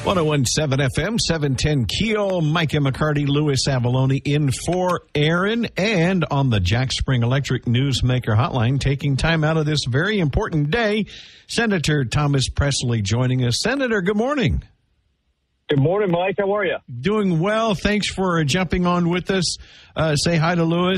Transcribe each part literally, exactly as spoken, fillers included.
one oh one point seven F M, seven ten Keel, Micah McCarty, Louis Avalone in for Aaron, and on the Jack Spring Electric Newsmaker Hotline, taking time out of this very important day, Senator Thomas Presley joining us. Senator, good morning. Good morning, Mike. How are you? Doing well. Thanks for jumping on with us. Uh, say hi to Louis.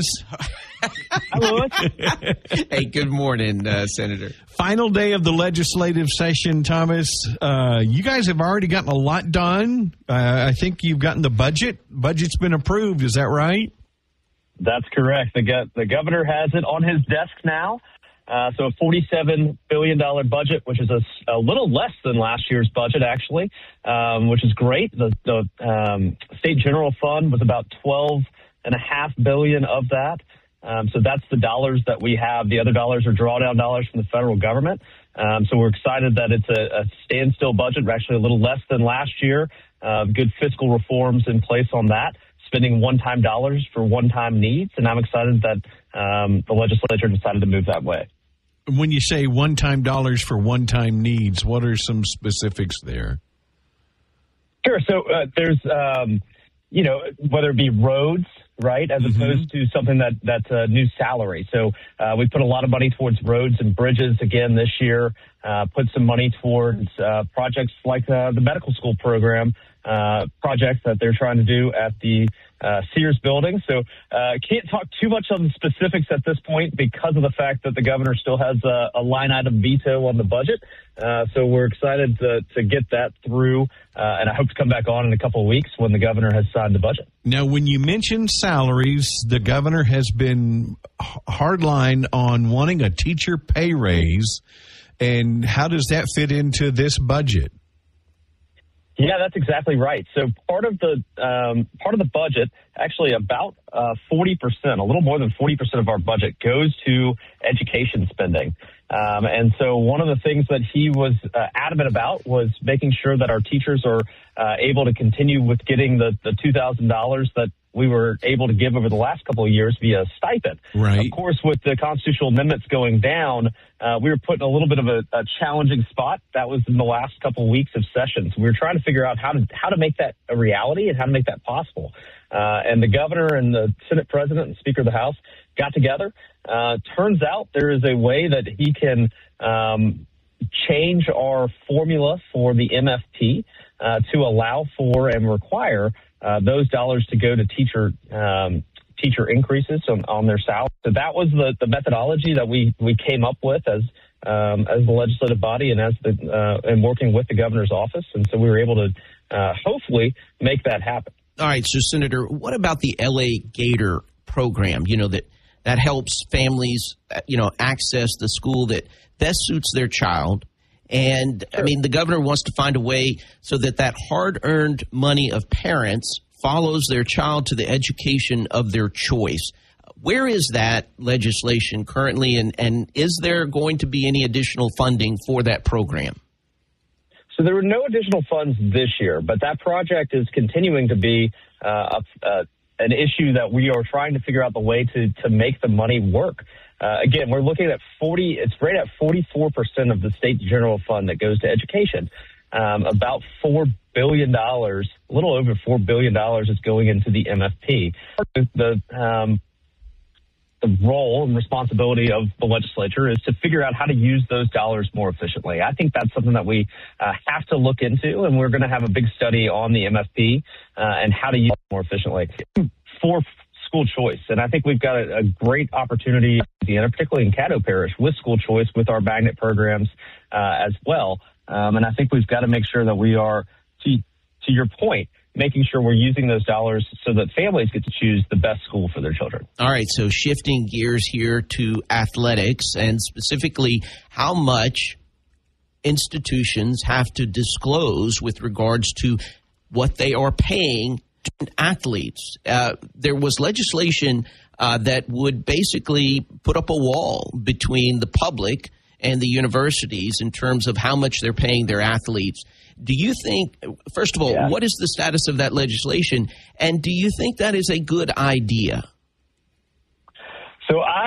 Hi, Louis. Hey, good morning, uh, Senator. Final day of the legislative session, Thomas. Uh, you guys have already gotten a lot done. Uh, I think you've gotten the budget. Budget's been approved. Is that right? That's correct. The, go- the governor has it on his desk now. Uh, so a forty-seven billion dollars budget, which is a, a little less than last year's budget, actually, um, which is great. The, the um, state general fund was about twelve and a half billion of that. Um, so that's the dollars that we have. The other dollars are drawdown dollars from the federal government. Um, so we're excited that it's a, a standstill budget. We're actually a little less than last year. Uh, good fiscal reforms in place on that, spending one-time dollars for one-time needs. And I'm excited that um, the legislature decided to move that way. When you say one-time dollars for one-time needs, what are some specifics there? Sure. So uh, there's, um, you know, whether it be roads, right, as mm-hmm. opposed to something that that's a new salary. So uh, we put a lot of money towards roads and bridges again this year, uh, put some money towards uh, projects like uh, the medical school program, uh, projects that they're trying to do at the uh, Sears building. So uh, can't talk too much on the specifics at this point because of the fact that the governor still has a, a line item veto on the budget. Uh, so we're excited to, to get that through, uh, and I hope to come back on in a couple of weeks when the governor has signed the budget. Now, when you mention salaries, the governor has been hardline on wanting a teacher pay raise, and how does that fit into this budget? Yeah, that's exactly right. So part of the um, part of the budget, actually about uh, forty percent, a little more than forty percent of our budget goes to education spending. Um, and so one of the things that he was uh, adamant about was making sure that our teachers are uh, able to continue with getting the, the two thousand dollars that we were able to give over the last couple of years via stipend. Right. Of course, with the constitutional amendments going down, uh, we were put in a little bit of a, a challenging spot. That was in the last couple of weeks of sessions. We were trying to figure out how to how to make that a reality and how to make that possible. Uh, and the governor and the Senate president and Speaker of the House got together. Uh, turns out there is a way that he can um, change our formula for the M F T uh, to allow for and require uh, those dollars to go to teacher um, teacher increases on, on their salary. So that was the, the methodology that we, we came up with as um, as the legislative body and as the uh, and working with the governor's office. And so we were able to uh, hopefully make that happen. All right. So, Senator, what about the L A Gator program? You know, that that helps families, you know, access the school that best suits their child. And, sure. I mean, the governor wants to find a way so that that hard-earned money of parents follows their child to the education of their choice. Where is that legislation currently, and, and is there going to be any additional funding for that program? So there were no additional funds this year, but that project is continuing to be uh, a, a an issue that we are trying to figure out the way to, to make the money work. Uh, again, we're looking at forty, it's right at forty-four percent of the state general fund that goes to education. Um, about four billion dollars, a little over four billion dollars is going into the M F P. The, um, the role and responsibility of the legislature is to figure out how to use those dollars more efficiently. I think that's something that we uh, have to look into, and we're going to have a big study on the M F P uh, and how to use it more efficiently for school choice. And I think we've got a, a great opportunity, particularly in Caddo Parish, with school choice, with our magnet programs uh, as well. Um, and I think we've got to make sure that we are, to, to your point, making sure we're using those dollars so that families get to choose the best school for their children. All right, so shifting gears here to athletics, and specifically how much institutions have to disclose with regards to what they are paying to athletes. Uh, there was legislation uh, that would basically put up a wall between the public and the universities in terms of how much they're paying their athletes. Do you think, first of all, yeah. what is the status of that legislation, and do you think that is a good idea? So I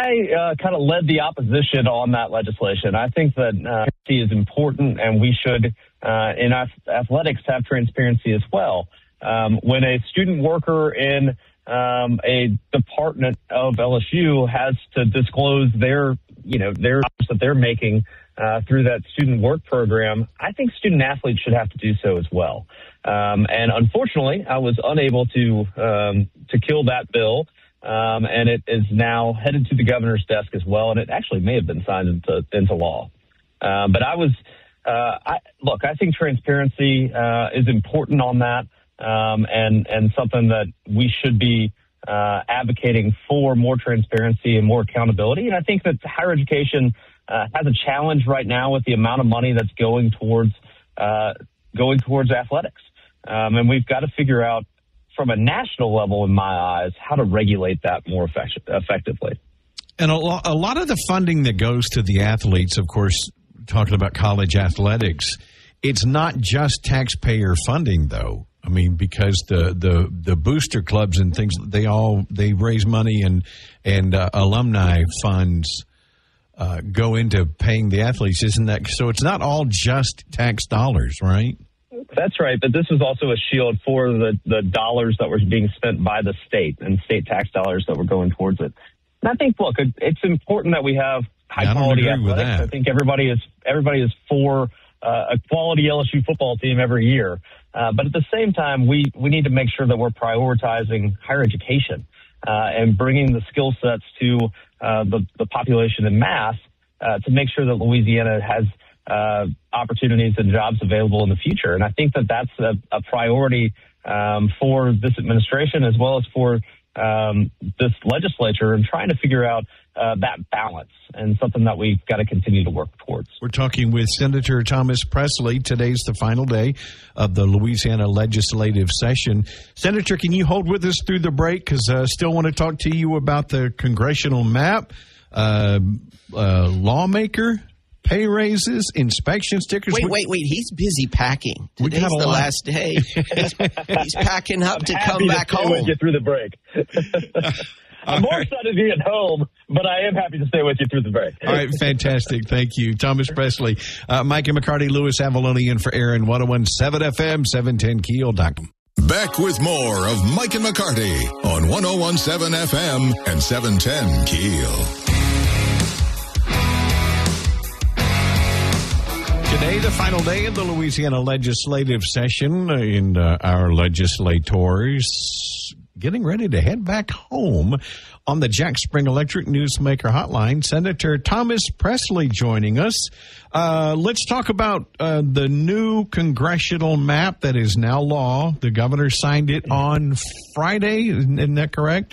I uh, kind of led the opposition on that legislation. I think that uh, transparency is important, and we should, uh, in athletics, have transparency as well. Um, when a student worker in um, a department of L S U has to disclose their, you know, their that they're making uh, through that student work program, I think student athletes should have to do so as well. Um, and unfortunately, I was unable to um, to kill that bill. Um, and it is now headed to the governor's desk as well, and it actually may have been signed into, into law. Uh, but I was, uh, I, look, I think transparency uh, is important on that, um, and and something that we should be uh, advocating for more transparency and more accountability. And I think that higher education uh, has a challenge right now with the amount of money that's going towards uh, going towards athletics, um, and we've got to figure out, from a national level, in my eyes, how to regulate that more effect- effectively. And a, lo- a lot of the funding that goes to the athletes, of course, talking about college athletics, it's not just taxpayer funding, though. I mean, because the, the, the booster clubs and things, they all they raise money, and and uh, alumni funds uh, go into paying the athletes, isn't that? So it's not all just tax dollars, right? That's right, but this is also a shield for the, the dollars that were being spent by the state and state tax dollars that were going towards it. And I think, look, it, it's important that we have high-quality yeah, I athletics. I think everybody is everybody is for uh, a quality L S U football team every year. Uh, but at the same time, we, we need to make sure that we're prioritizing higher education uh, and bringing the skill sets to uh, the, the population in mass uh, to make sure that Louisiana has Uh, opportunities and jobs available in the future. And I think that that's a, a priority um, for this administration as well as for um, this legislature, and trying to figure out uh, that balance, and something that we've got to continue to work towards. We're talking with Senator Thomas Presley. Today's the final day of the Louisiana legislative session. Senator, can you hold with us through the break? Because I uh, still want to talk to you about the congressional map, uh, uh, lawmaker, pay raises, inspection stickers. Wait, wait, wait. He's busy packing. Today's the lot. last day. He's, he's packing up to come back to home. With you through the break. I'm more right. excited to be at home, but I am happy to stay with you through the break. All right, fantastic. Thank you. Thomas Presley, uh, Mike and McCarty, Louis Avalone in for Aaron, one oh one point seven F M, seven ten Keel dot com. Back with more of Mike and McCarty on one oh one point seven F M and seven ten Keel. Today, the final day of the Louisiana legislative session, and uh, our legislators getting ready to head back home. On the Jack Spring Electric Newsmaker Hotline, Senator Thomas Presley joining us. Uh, let's talk about uh, the new congressional map that is now law. The governor signed it on Friday. Isn't that correct?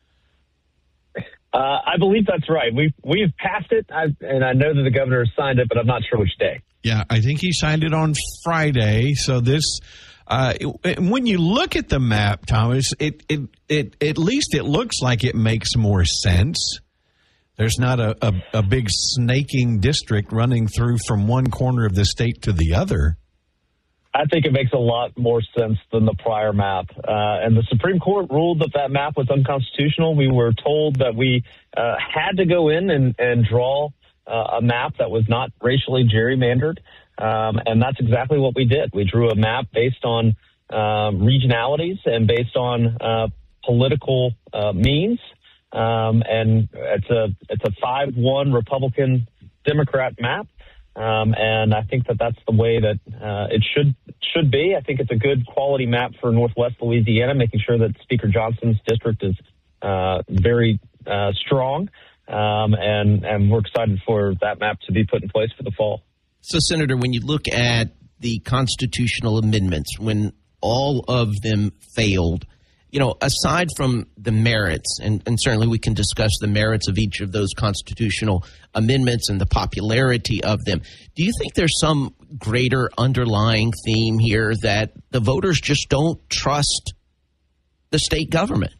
Uh, I believe that's right. We've, we've passed it, I, and I know that the governor signed it, but I'm not sure which day. Yeah, I think he signed it on Friday. So this, uh, it, when you look at the map, Thomas, it, it, it, at least it looks like it makes more sense. There's not a, a, a big snaking district running through from one corner of the state to the other. I think it makes a lot more sense than the prior map. Uh, and the Supreme Court ruled that that map was unconstitutional. We were told that we uh, had to go in and, and draw uh, a map that was not racially gerrymandered. Um, and that's exactly what we did. We drew a map based on uh, regionalities and based on uh, political uh, means. Um, and it's a it's a five one Republican Democrat map. Um, and I think that that's the way that uh, it should should be. I think it's a good quality map for Northwest Louisiana, making sure that Speaker Johnson's district is uh, very uh, strong. Um, and, and we're excited for that map to be put in place for the fall. So, Senator, when you look at the constitutional amendments, when all of them failed, you know, aside from the merits, and, and certainly we can discuss the merits of each of those constitutional amendments and the popularity of them, do you think there's some greater underlying theme here that the voters just don't trust the state government?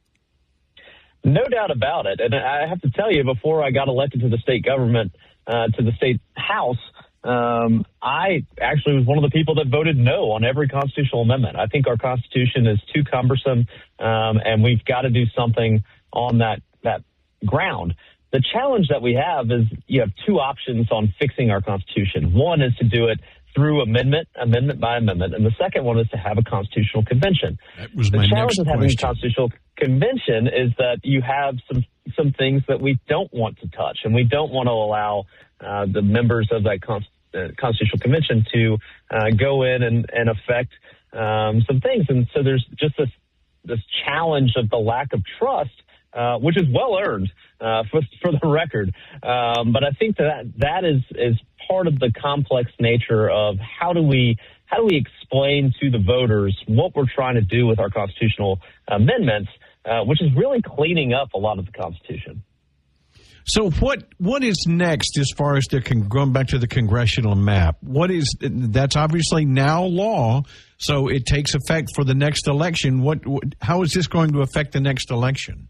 No doubt about it. And I have to tell you, before I got elected to the state government, uh, to the state house, Um, I actually was one of the people that voted no on every constitutional amendment. I think our Constitution is too cumbersome, um, and we've got to do something on that, that ground. the challenge that we have is you have two options on fixing our Constitution. One is to do it through amendment, amendment by amendment, and the second one is to have a constitutional convention. That was the my challenge next with having question. a constitutional convention is that you have some some things that we don't want to touch, and we don't want to allow uh, the members of that con- uh, constitutional convention to uh, go in and, and affect um, some things. And so there's just this this challenge of the lack of trust, uh, which is well earned uh, for, for the record. Um, but I think that that is is part of the complex nature of how do we how do we explain to the voters what we're trying to do with our constitutional amendments, uh, which is really cleaning up a lot of the Constitution. So what what is next as far as the con- going back to the congressional map? What is that's obviously now law, so it takes effect for the next election. What, what how is this going to affect the next election?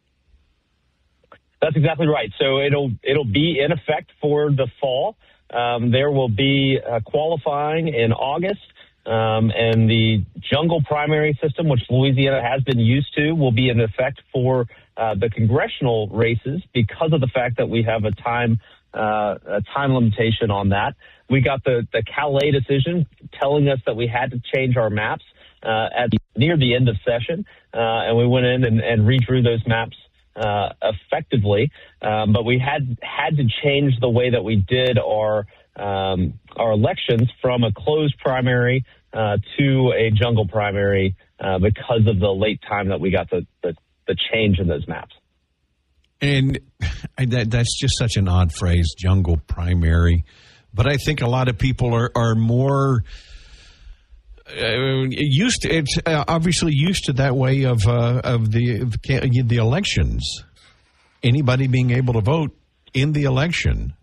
That's exactly right. So it'll it'll be in effect for the fall. Um, there will be uh, qualifying in August, um, and the jungle primary system, which Louisiana has been used to, will be in effect for uh, the congressional races because of the fact that we have a time uh, a time limitation on that. We got the, the Calais decision telling us that we had to change our maps uh, at the, near the end of session, uh, and we went in and, and redrew those maps Uh, effectively, um, but we had had to change the way that we did our um, our elections from a closed primary uh, to a jungle primary uh, because of the late time that we got the, the, the change in those maps. And I, that, that's just such an odd phrase, jungle primary. But I think a lot of people are, are more Uh, used to, it's uh, obviously used to that way of uh, of the of the elections. Anybody being able to vote in the election.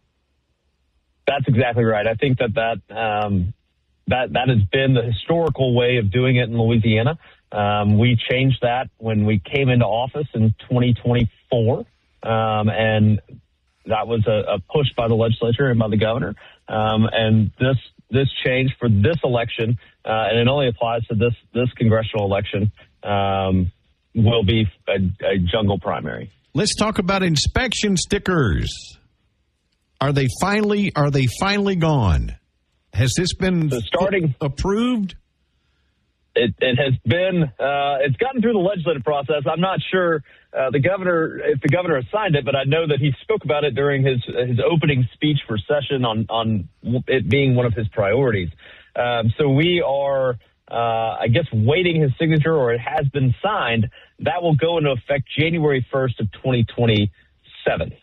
That's exactly right. I think that that um, that that has been the historical way of doing it in Louisiana. Um, we changed that when we came into office in twenty twenty-four, um, and that was a, a push by the legislature and by the governor. Um, and this this change for this election, uh, and it only applies to this this congressional election, um, will be a, a jungle primary. Let's talk about inspection stickers. Are they finally are they finally gone? Has this been so starting approved? It, it has been, uh, it's gotten through the legislative process. I'm not sure uh, the governor, if the governor has signed it, but I know that he spoke about it during his his opening speech for session on, on it being one of his priorities. Um, so we are, uh, I guess, waiting his signature, or it has been signed. That will go into effect January first of twenty twenty-seven.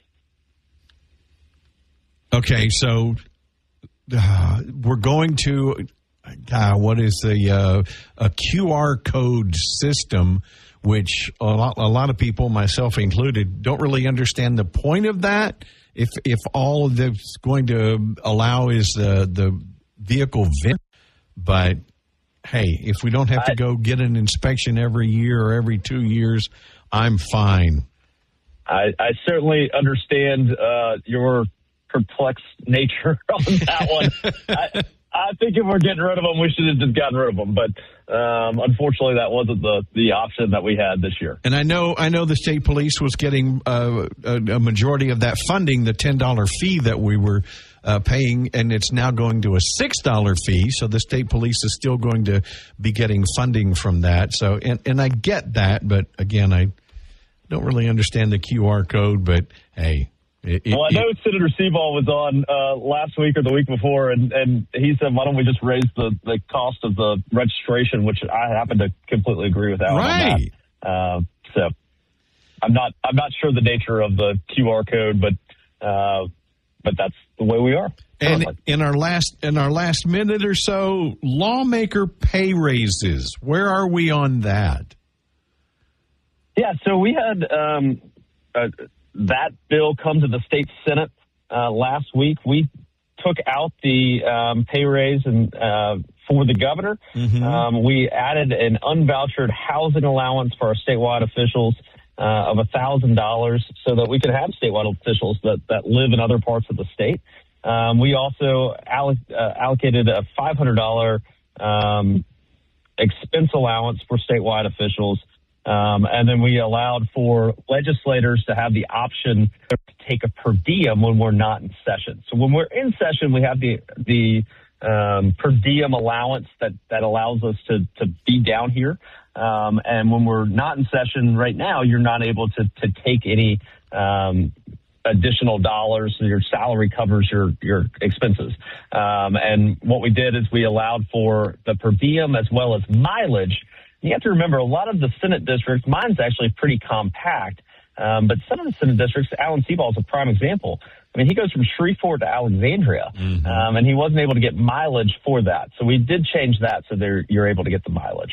Okay, so uh, we're going to... Uh, what is the uh, a Q R code system, which a lot, a lot of people, myself included, don't really understand the point of that. If if all that's going to allow is the the vehicle V I N, but hey, if we don't have to go get an inspection every year or every two years, I'm fine. I, I certainly understand uh, your perplexed nature on that one. I, I think if we're getting rid of them, we should have just gotten rid of them. But um, unfortunately, that wasn't the, the option that we had this year. And I know I know the state police was getting uh, a, a majority of that funding, the ten dollars fee that we were uh, paying, and it's now going to a six dollars fee. So the state police is still going to be getting funding from that. So and, and I get that, but again, I don't really understand the Q R code. But hey. It, well, I know it, Senator Seaball was on uh, last week or the week before, and, and he said, why don't we just raise the, the cost of the registration, which I happen to completely agree with Alan right. on that. Uh, so I'm not I'm not sure the nature of the Q R code, but uh, but that's the way we are. And currently. in our last in our last minute or so, lawmaker pay raises. Where are we on that? Yeah, so we had um, a, that bill come to the state Senate uh, last week. We took out the um, pay raise and uh, for the governor. Mm-hmm. Um, we added an unvouchered housing allowance for our statewide officials uh, of one thousand dollars so that we could have statewide officials that, that live in other parts of the state. Um, we also alloc- uh, allocated a five hundred dollars um, expense allowance for statewide officials Um, and then we allowed for legislators to have the option to take a per diem when we're not in session. So when we're in session, we have the the um, per diem allowance that, that allows us to, to be down here. Um, and when we're not in session right now, you're not able to, to take any um, additional dollars. Your salary covers your, your expenses. Um, and what we did is we allowed for the per diem as well as mileage. You have to remember, a lot of the Senate districts, mine's actually pretty compact, um, but some of the Senate districts, Alan Seaball is a prime example. I mean, he goes from Shreveport to Alexandria, mm-hmm. um, and he wasn't able to get mileage for that. So we did change that so they're, you're able to get the mileage.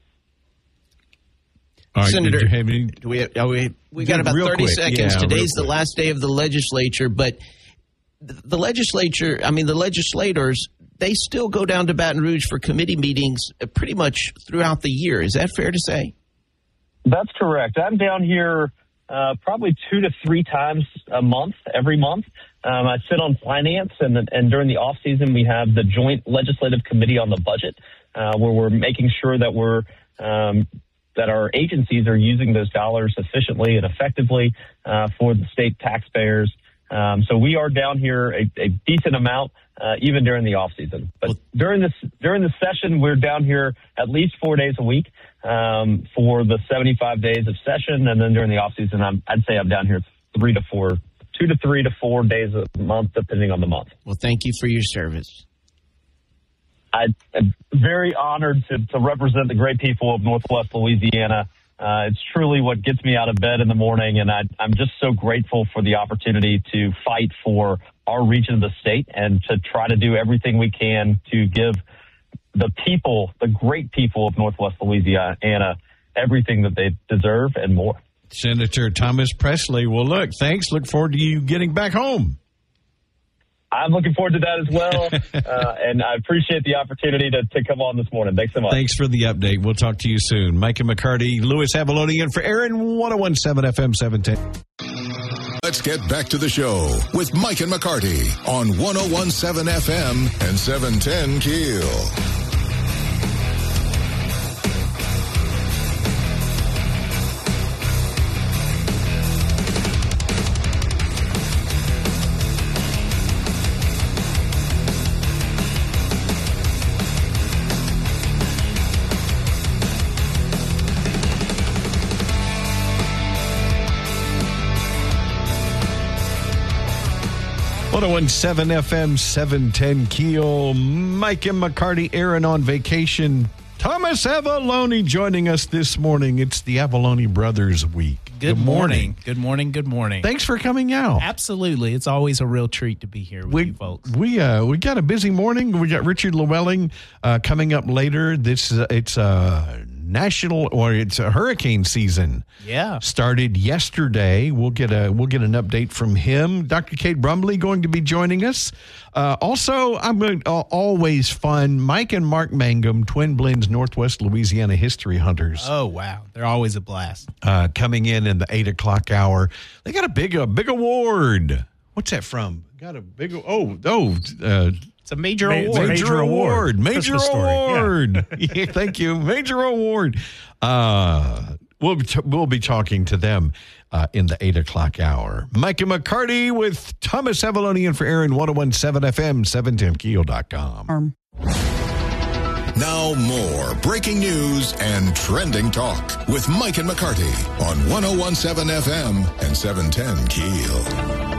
All right, Senator, did you have any, do we, are we, we got about thirty quick. seconds. Yeah, Today's the last day of the legislature, but the, the legislature, I mean, the legislators, they still go down to Baton Rouge for committee meetings pretty much throughout the year. Is that fair to say? That's correct. I'm down here uh, probably two to three times a month, every month. Um, I sit on finance, and, and during the off season, we have the joint legislative committee on the budget, uh, where we're making sure that we're um, that our agencies are using those dollars efficiently and effectively uh, for the state taxpayers. Um, so we are down here a, a decent amount, uh, even during the off season. But during this during the session, we're down here at least four days a week um, for the seventy-five days of session, and then during the off season, I'm, I'd say I'm down here three to four, two to three to four days a month, depending on the month. Well, thank you for your service. I, I'm very honored to, to represent the great people of Northwest Louisiana. Uh, it's truly what gets me out of bed in the morning, and I, I'm just so grateful for the opportunity to fight for our region of the state and to try to do everything we can to give the people, the great people of Northwest Louisiana, everything that they deserve and more. Senator Thomas Presley. Well, look, thanks. Look forward to you getting back home. I'm looking forward to that as well, uh, and I appreciate the opportunity to, to come on this morning. Thanks so much. Thanks for the update. We'll talk to you soon. Micah McCarty, Louis Avalone, and for Aaron, one oh one seven F M seven ten. Let's get back to the show with Mike and McCarty on one oh one seven F M and seven ten Keel. one oh one seven F M seven ten Keel. Mike and McCarty, Aaron on vacation. Thomas Avalone joining us this morning. It's the Avalone Brothers Week. Good, good morning. morning. Good morning. Good morning. Thanks for coming out. Absolutely. It's always a real treat to be here with we, you folks. We uh, we got a busy morning. We got Richard Llewellyn uh, coming up later. This uh, it's a uh, national or it's a hurricane season. Yeah, started yesterday. We'll get a we'll get an update from him. Doctor Kate Brumley going to be joining us. Uh, also, I'm going uh, always fun. Mike and Mark Mangum, Twin Blends Northwest Louisiana history hunters. Oh wow, they're always a blast. Uh, coming in in the eight o'clock hour. They got a big a big award. What's that from? Got a big oh oh. Uh, It's a major Ma- award. Major, major award. award. Major Christmas award. Yeah. Yeah, thank you. Major award. Uh, we'll be t- we'll be talking to them uh, in the eight o'clock hour. Mike and McCarty with Thomas Avalone and for Aaron, one oh one seven F M, seven ten keel dot com. Um. Now more breaking news and trending talk with Mike and McCarty on one oh one seven F M and seven ten Keel.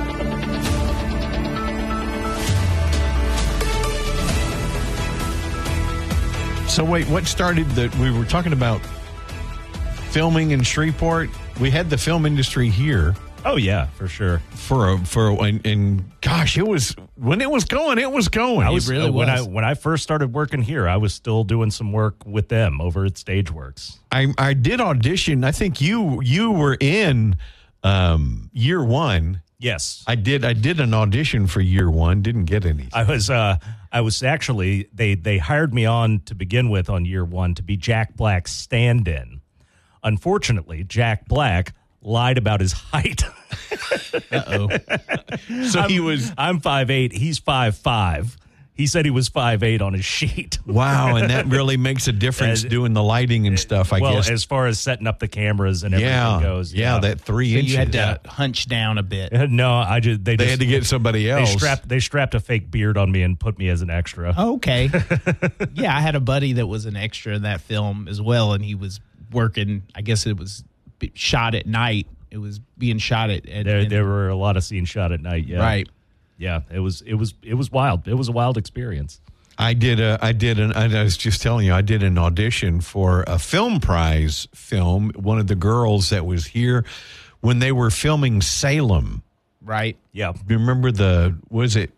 So wait, what started the, we were talking about filming in Shreveport. We had the film industry here. Oh yeah, for sure. For a, for a, and, and gosh, it was when it was going, it was going. I was it really uh, when was. I when I first started working here, I was still doing some work with them over at Stageworks. I I did audition. I think you you were in um, year one. Yes, I did. I did an audition for year one. Didn't get any. I was. Uh, I was actually they they hired me on to begin with on year one to be Jack Black's stand-in. Unfortunately, Jack Black lied about his height. Uh oh. So I'm, he was. I'm five eight. He's five five. He said he was five eight on his sheet. Wow, and that really makes a difference As- doing the lighting and stuff, I well, guess. as far as setting up the cameras and everything yeah, goes. yeah, that three So inches. you had to hunch down a bit. No, I just they, they just, had to get somebody they else. strapped they strapped a fake beard on me and put me as an extra. Okay. Yeah, I had a buddy that was an extra in that film as well, and he was working. I guess it was b- shot at night. It was being shot at. at There in- there were a lot of scenes shot at night. Yeah, Right. Yeah, it was it was it was wild. It was a wild experience. I did a, I did an, I was just telling you, I did an audition for a film prize film. One of the girls that was here when they were filming Salem. Right. Yeah, Do you remember the, was it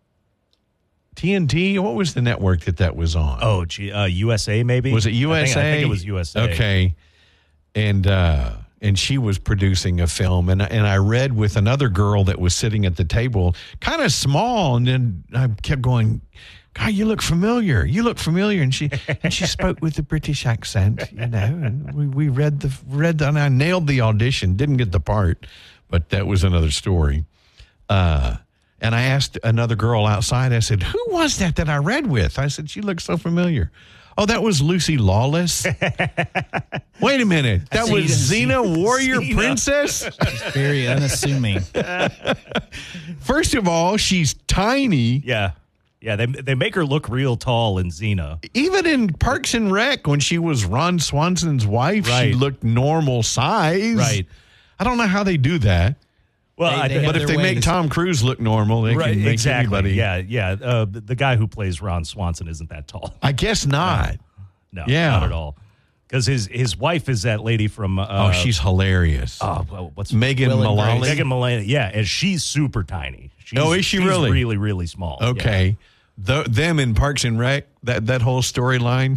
T N T? What was the network that that was on? Oh, gee, uh, U S A maybe? Was it U S A? I think, I think it was U S A. Okay. And uh, and she was producing a film, and and I read with another girl that was sitting at the table, kind of small, and then I kept going, God, you look familiar. You look familiar, and she and she spoke with a British accent, you know. And we, we read the read the, and I nailed the audition, didn't get the part, but that was another story. Uh, and I asked another girl outside. I said, "Who was that that I read with?" I said, "She looks so familiar." Oh, that was Lucy Lawless. Wait a minute, that was Xena, Warrior Xena. Princess. Very unassuming. First of all, she's tiny. Yeah. Yeah, they they make her look real tall in Xena. Even in Parks and Rec, when she was Ron Swanson's wife, she Right. looked normal size. Right. I don't know how they do that. Well, They- I they think, have But if their they make ways. Tom Cruise look normal, they right, can make exactly. anybody. Yeah, yeah. Uh, the, the guy who plays Ron Swanson isn't that tall. I guess not. No, Yeah. not at all. Because his his wife is that lady from. Uh, Oh, she's hilarious. Oh, well, what's Megan Will and Mullally. Grace. Megan Mullally? Yeah, and she's super tiny. She's, Oh, is she she's really? Really, really small. Okay. The, them in Parks and Rec, that, that whole storyline.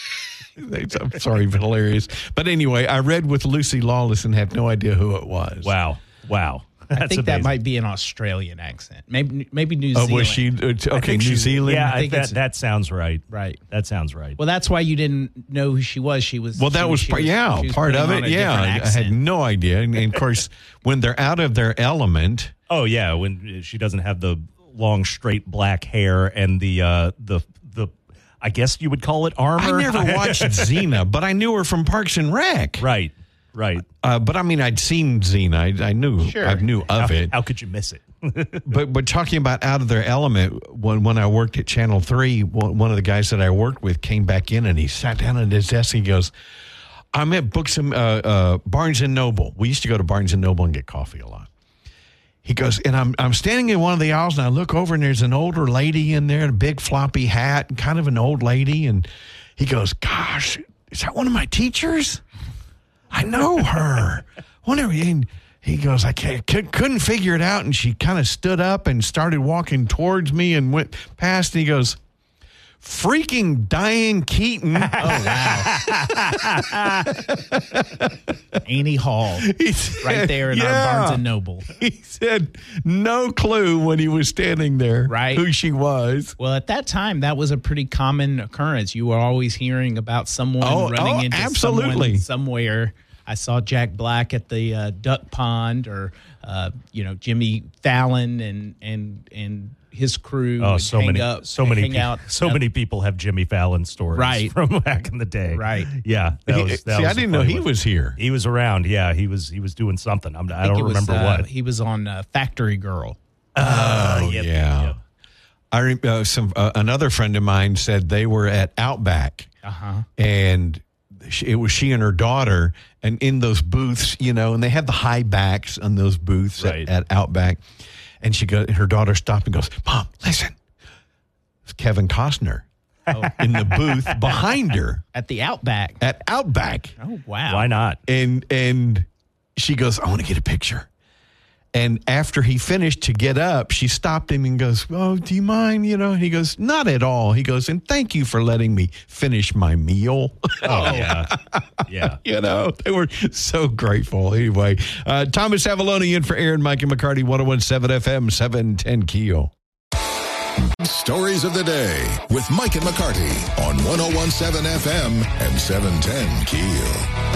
I'm sorry, but hilarious. But anyway, I read with Lucy Lawless and had no idea who it was. Yeah. Wow, wow. That's I think that amazing. might be an Australian accent. Maybe maybe New Oh, Zealand. was she? uh, I Okay, think New she's- Zealand. Yeah, I I think that it's- that sounds right. Right. That sounds right. Well, that's why you didn't know who she was. She was. Well, that she was, she part, yeah, she was part putting of on it. a Yeah, different I had accent. no idea. And, and of course, when they're out of their element, Oh yeah, when she doesn't have the long straight black hair and the uh, the the I guess you would call it armor. I never watched Xena, but I knew her from Parks and Rec. Right, right. Uh, but I mean, I'd seen Xena. I, I knew, Sure. I knew of how, it. How could you miss it? But but talking about out of their element, when when I worked at Channel Three, one one of the guys that I worked with came back in and he sat down at his desk. He goes, "I'm at Books and uh, uh, Barnes and Noble. We used to go to Barnes and Noble and get coffee a lot." He goes, and I'm I'm standing in one of the aisles and I look over and there's an older lady in there, in a big floppy hat, and kind of an old lady, and he goes, "Gosh, is that one of my teachers? I know her." Whenever and he goes, I can't, couldn't figure it out, and she kind of stood up and started walking towards me and went past. And he goes, "Freaking Diane Keaton!" Annie Hall, He said, right there in yeah. our Barnes and Noble. He said no clue when he was standing there, Right. who she was. Well, at that time, that was a pretty common occurrence. You were always hearing about someone Oh, running oh, into absolutely. someone somewhere. I saw Jack Black at the uh, duck pond, or uh, you know, Jimmy Fallon and and and his crew. Oh, would so hang many, up, so many, hang pe- out. so uh, many people have Jimmy Fallon stories Right. from back in the day. Right. Yeah. That He- was, that see, was I the didn't know funny he one. was here. He was around. Yeah, he was. He was doing something. I'm, I, think don't it was, remember uh, what. He was on uh, Factory Girl. Uh, Oh, yep, yeah. yep. I re- uh, some uh, another friend of mine said they were at Outback, Uh huh. and she, it was she and her daughter, and in those booths, you know, and they had the high backs on those booths Right. at, at Outback, and she go, her daughter stopped and goes, "Mom, listen, it's Kevin Costner in the booth behind her At the Outback. at Outback." Oh wow! Why not? And and she goes, "I want to get a picture." And after he finished to get up, she stopped him and goes, "Oh, do you mind?" You know, and he goes, "Not at all." He goes, "And thank you for letting me finish my meal." Oh yeah, yeah. You know, they were so grateful. Anyway, uh, Thomas Avalone in for Aaron, Mike, and McCarty, one oh one point seven F M, seven ten Keel. Stories of the day with Mike and McCarty on one oh one point seven F M and seven ten Keel.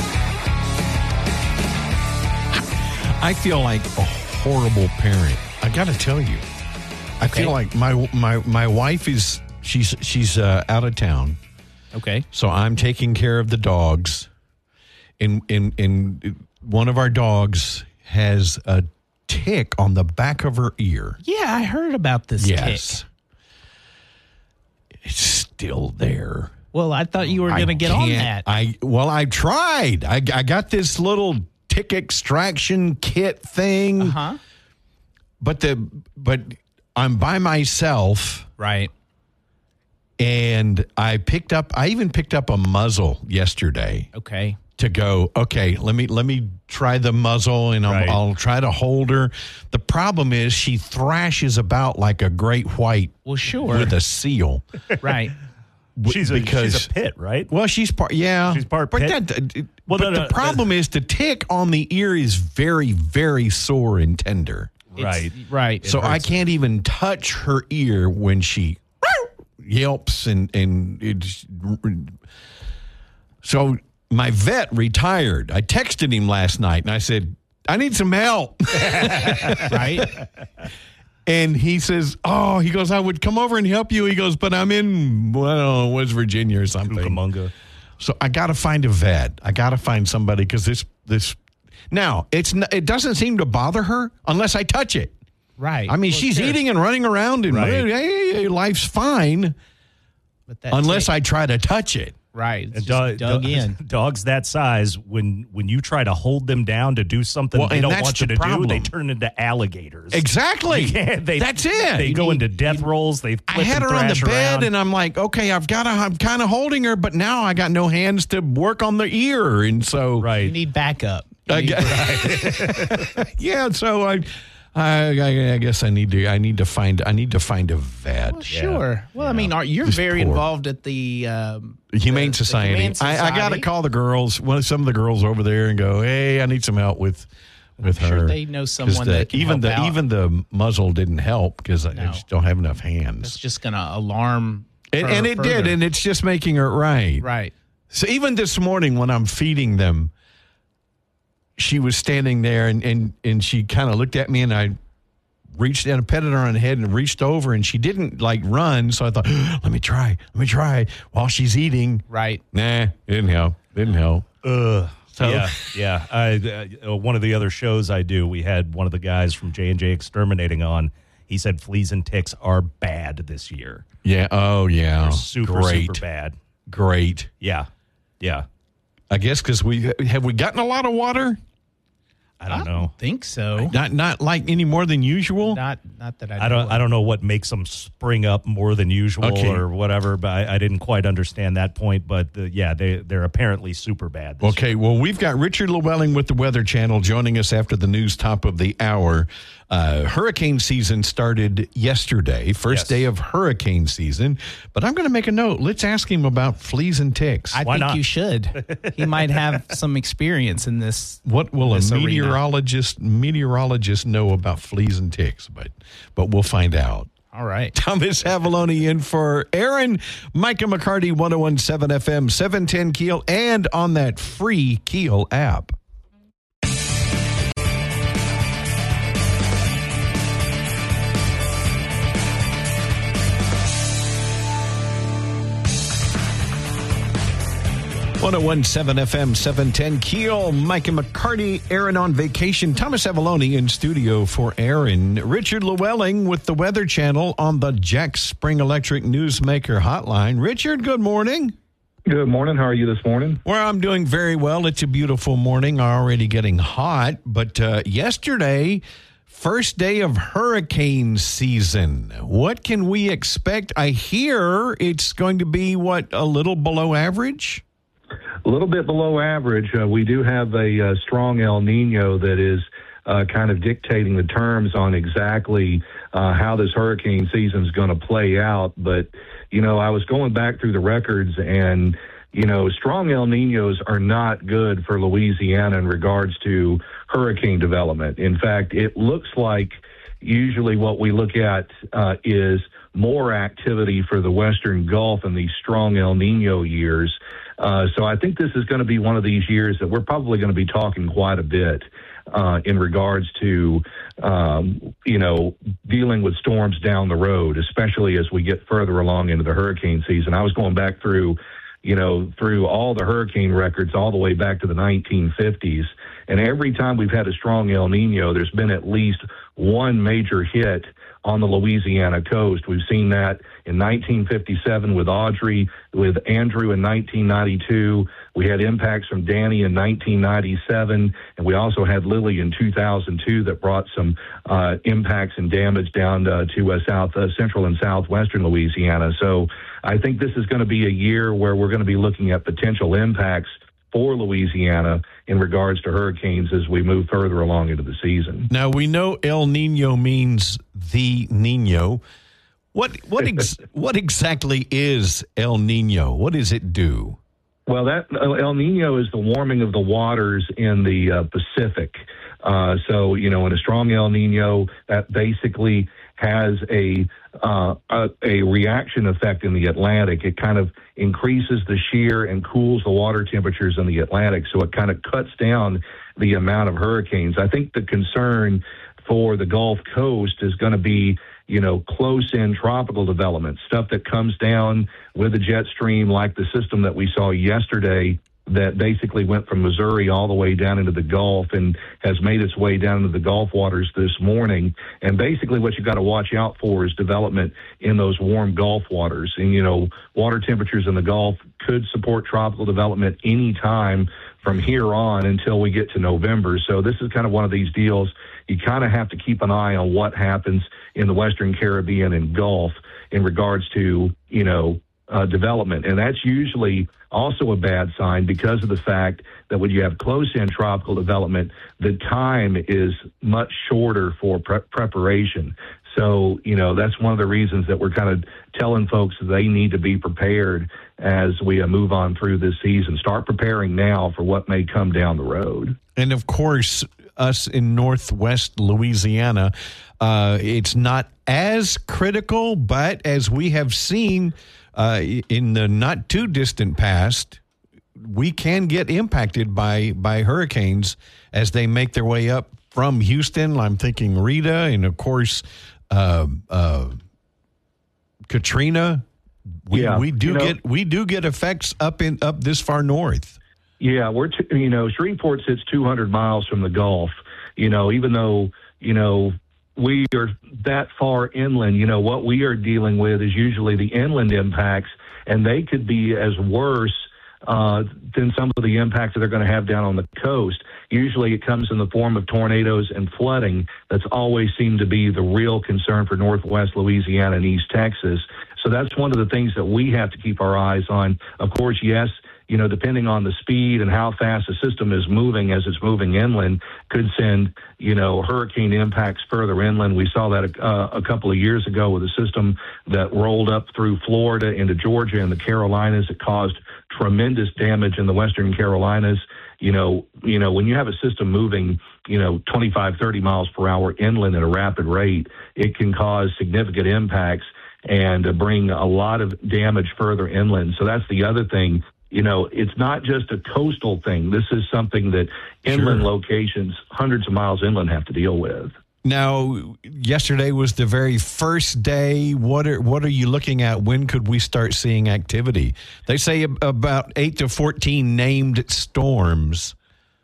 I feel like a horrible parent. I got to tell you. I feel like my my my wife is she's she's uh, out of town, Okay. so I'm taking care of the dogs. And and and one of our dogs has a tick on the back of her ear. Yeah, I heard about this Yes, tick. it's still there. Well, I thought you were I going to get on can't- that. I well, I tried. I I got this little tick extraction kit thing, Uh-huh. but the but I'm by myself. Right. And I picked up, I even picked up a muzzle yesterday Okay. to go, okay, let me, let me try the muzzle and I'll, Right. I'll try to hold her. The problem is she thrashes about like a great white Well, sure. with a seal. Right. She's a, because- she's a pit, right? Well, she's part, yeah. She's part but pit? that, it- Well, but no, the no, problem is the tick on the ear is very, very sore and tender. Right. It's- right. So I hurts. can't even touch her ear when she yelps and and it's so my vet retired. I texted him last night and I said, I need some help. right. And he says, oh, he goes, I would come over and help you. He goes, but I'm in, well, I don't know, West Virginia or something. Cucamonga. So I got to find a vet. I got to find somebody because this, this, now it's, n- it doesn't seem to bother her unless I touch it. Right. I mean, Well, she's sure. eating and running around and Right. hey, hey, life's fine But that unless tick- I try to touch it. Right. It's And just dog- dug in. Dogs that size, when when you try to hold them down to do something Well, they and don't that's want you the to problem. do, they turn into alligators. Exactly. Yeah, they, That's it. They You go need- into death rolls. They flip I had and her on the thrash bed around. and I'm like, okay, I've got to, I'm kind of holding her, but now I got no hands to work on the ear. And so, right. You need backup. You I need- gu- yeah, so I, I, I, I guess I need to, I need to find, I need to find a vet. Well, sure. Well, I mean, are, you're This very poor- involved at the um, Humane the- the Society. Humane I, I got to Society. call the girls, one some of the girls over there, and go, "Hey, I need some help with with I'm her." sure they know 'Cause someone the, that can even help the out. even the muzzle didn't help because I No. just don't have enough It's hands. just going to alarm. And, her and it did, further. and it's just making her right. Right. So even this morning when I'm feeding them, she was standing there, and and and she kind of looked at me, and I reached down and petted her on the head and reached over, and she didn't like run. So I thought, let me try, let me try while she's eating. Right. Nah, didn't help. Didn't help. Ugh. So- yeah, yeah. I, uh, one of the other shows I do, we had one of the guys from J and J Exterminating on. He said fleas and ticks are bad this year. Yeah. Oh, yeah. They're super, Great. super bad. Great. Yeah, yeah. I guess because we have we gotten a lot of water. I don't know. Think so. Not not like any more than usual. Not not that I. I don't. know I don't know what makes them spring up more than usual Okay. or whatever. But I, I didn't quite understand that point. But uh, yeah, they they're apparently super bad. This Okay, well, we've got Richard Llewellyn with the Weather Channel joining us after the news top of the hour. Uh, hurricane season started yesterday, first Yes. day of hurricane season. But I'm going to make a note. Let's ask him about fleas and ticks. I Why think not? you should. He might have some experience in this. what will a this arena. meteorologist meteorologist know about fleas and ticks? But but we'll find out. All right. Thomas Avalone in for Aaron, Micah McCarty, one oh one point seven F M, seven ten Keel, and on that free Keel app. one oh one point seven F M, seven ten Keel, Micah McCarty, Aaron on vacation, Thomas Avalone in studio for Aaron, Richard Llewellyn with the Weather Channel on the Jack Spring Electric Newsmaker Hotline. Richard, good morning. Good morning. How are you this morning? Well, I'm doing very well. It's a beautiful morning, already getting hot, but uh, yesterday, first day of hurricane season. What can we expect? I hear it's going to be, what, a little below average? A little bit below average. Uh, we do have a uh, strong El Nino that is uh, kind of dictating the terms on exactly uh, how this hurricane season is going to play out. But, you know, I was going back through the records and, you know, strong El Ninos are not good for Louisiana in regards to hurricane development. In fact, it looks like usually what we look at uh, is more activity for the Western Gulf in these strong El Nino years. Uh, so I think this is going to be one of these years that we're probably going to be talking quite a bit. uh, in regards to, um, you know, dealing with storms down the road, especially as we get further along into the hurricane season. I was going back through, you know, through all the hurricane records all the way back to the nineteen fifties. And every time we've had a strong El Nino, there's been at least one major hit on the Louisiana coast. We've seen that in nineteen fifty-seven with Audrey, with Andrew in nineteen ninety-two. We had impacts from Danny in nineteen ninety-seven, and we also had Lily in two thousand two that brought some uh, impacts and damage down uh, to uh, south uh, central and southwestern Louisiana. So I think this is going to be a year where we're going to be looking at potential impacts for Louisiana in regards to hurricanes as we move further along into the season. Now, we know El Nino means the Nino. What what ex- what exactly is El Nino? What does it do? Well, that El Nino is the warming of the waters in the uh, Pacific. Uh, so, you know, in a strong El Nino, that basically has a, uh, a a reaction effect in the Atlantic. It kind of increases the shear and cools the water temperatures in the Atlantic, so it kind of cuts down the amount of hurricanes. I think the concern for the Gulf Coast is going to be, you know, close-in tropical development, stuff that comes down with a jet stream like the system that we saw yesterday that basically went from Missouri all the way down into the Gulf and has made its way down into the Gulf waters this morning. And basically what you've got to watch out for is development in those warm Gulf waters. And, you know, water temperatures in the Gulf could support tropical development any time from here on until we get to November. So this is kind of one of these deals. You kind of have to keep an eye on what happens in the Western Caribbean and Gulf in regards to, you know, uh, development. And that's usually also a bad sign because of the fact that when you have close-in tropical development, the time is much shorter for pre- preparation. So, you know, that's one of the reasons that we're kind of telling folks that they need to be prepared as we uh, move on through this season. Start preparing now for what may come down the road. And, of course, us in northwest Louisiana, uh, it's not as critical, but as we have seen uh, in the not too distant past, we can get impacted by, by hurricanes as they make their way up from Houston. I'm thinking Rita and, of course, uh, uh, Katrina. We, yeah, we do you know, get we do get effects up in up this far north. Yeah, we're t- you know Shreveport sits two hundred miles from the Gulf. You know, even though you know we are that far inland, you know what we are dealing with is usually the inland impacts, and they could be as worse uh, than some of the impacts that they're going to have down on the coast. Usually, it comes in the form of tornadoes and flooding. That's always seemed to be the real concern for Northwest Louisiana and East Texas. So that's one of the things that we have to keep our eyes on. Of course, yes, you know, depending on the speed and how fast the system is moving as it's moving inland, could send, you know, hurricane impacts further inland. We saw that uh, a couple of years ago with a system that rolled up through Florida into Georgia and the Carolinas. It caused tremendous damage in the Western Carolinas. You know, you know, when you have a system moving, you know, twenty-five, thirty miles per hour inland at a rapid rate, it can cause significant impacts and uh, bring a lot of damage further inland. So that's the other thing. You know, it's not just a coastal thing. This is something that inland Sure. locations, hundreds of miles inland, have to deal with. Now, yesterday was the very first day. What are what are you looking at? When could we start seeing activity? They say ab- about eight to fourteen named storms.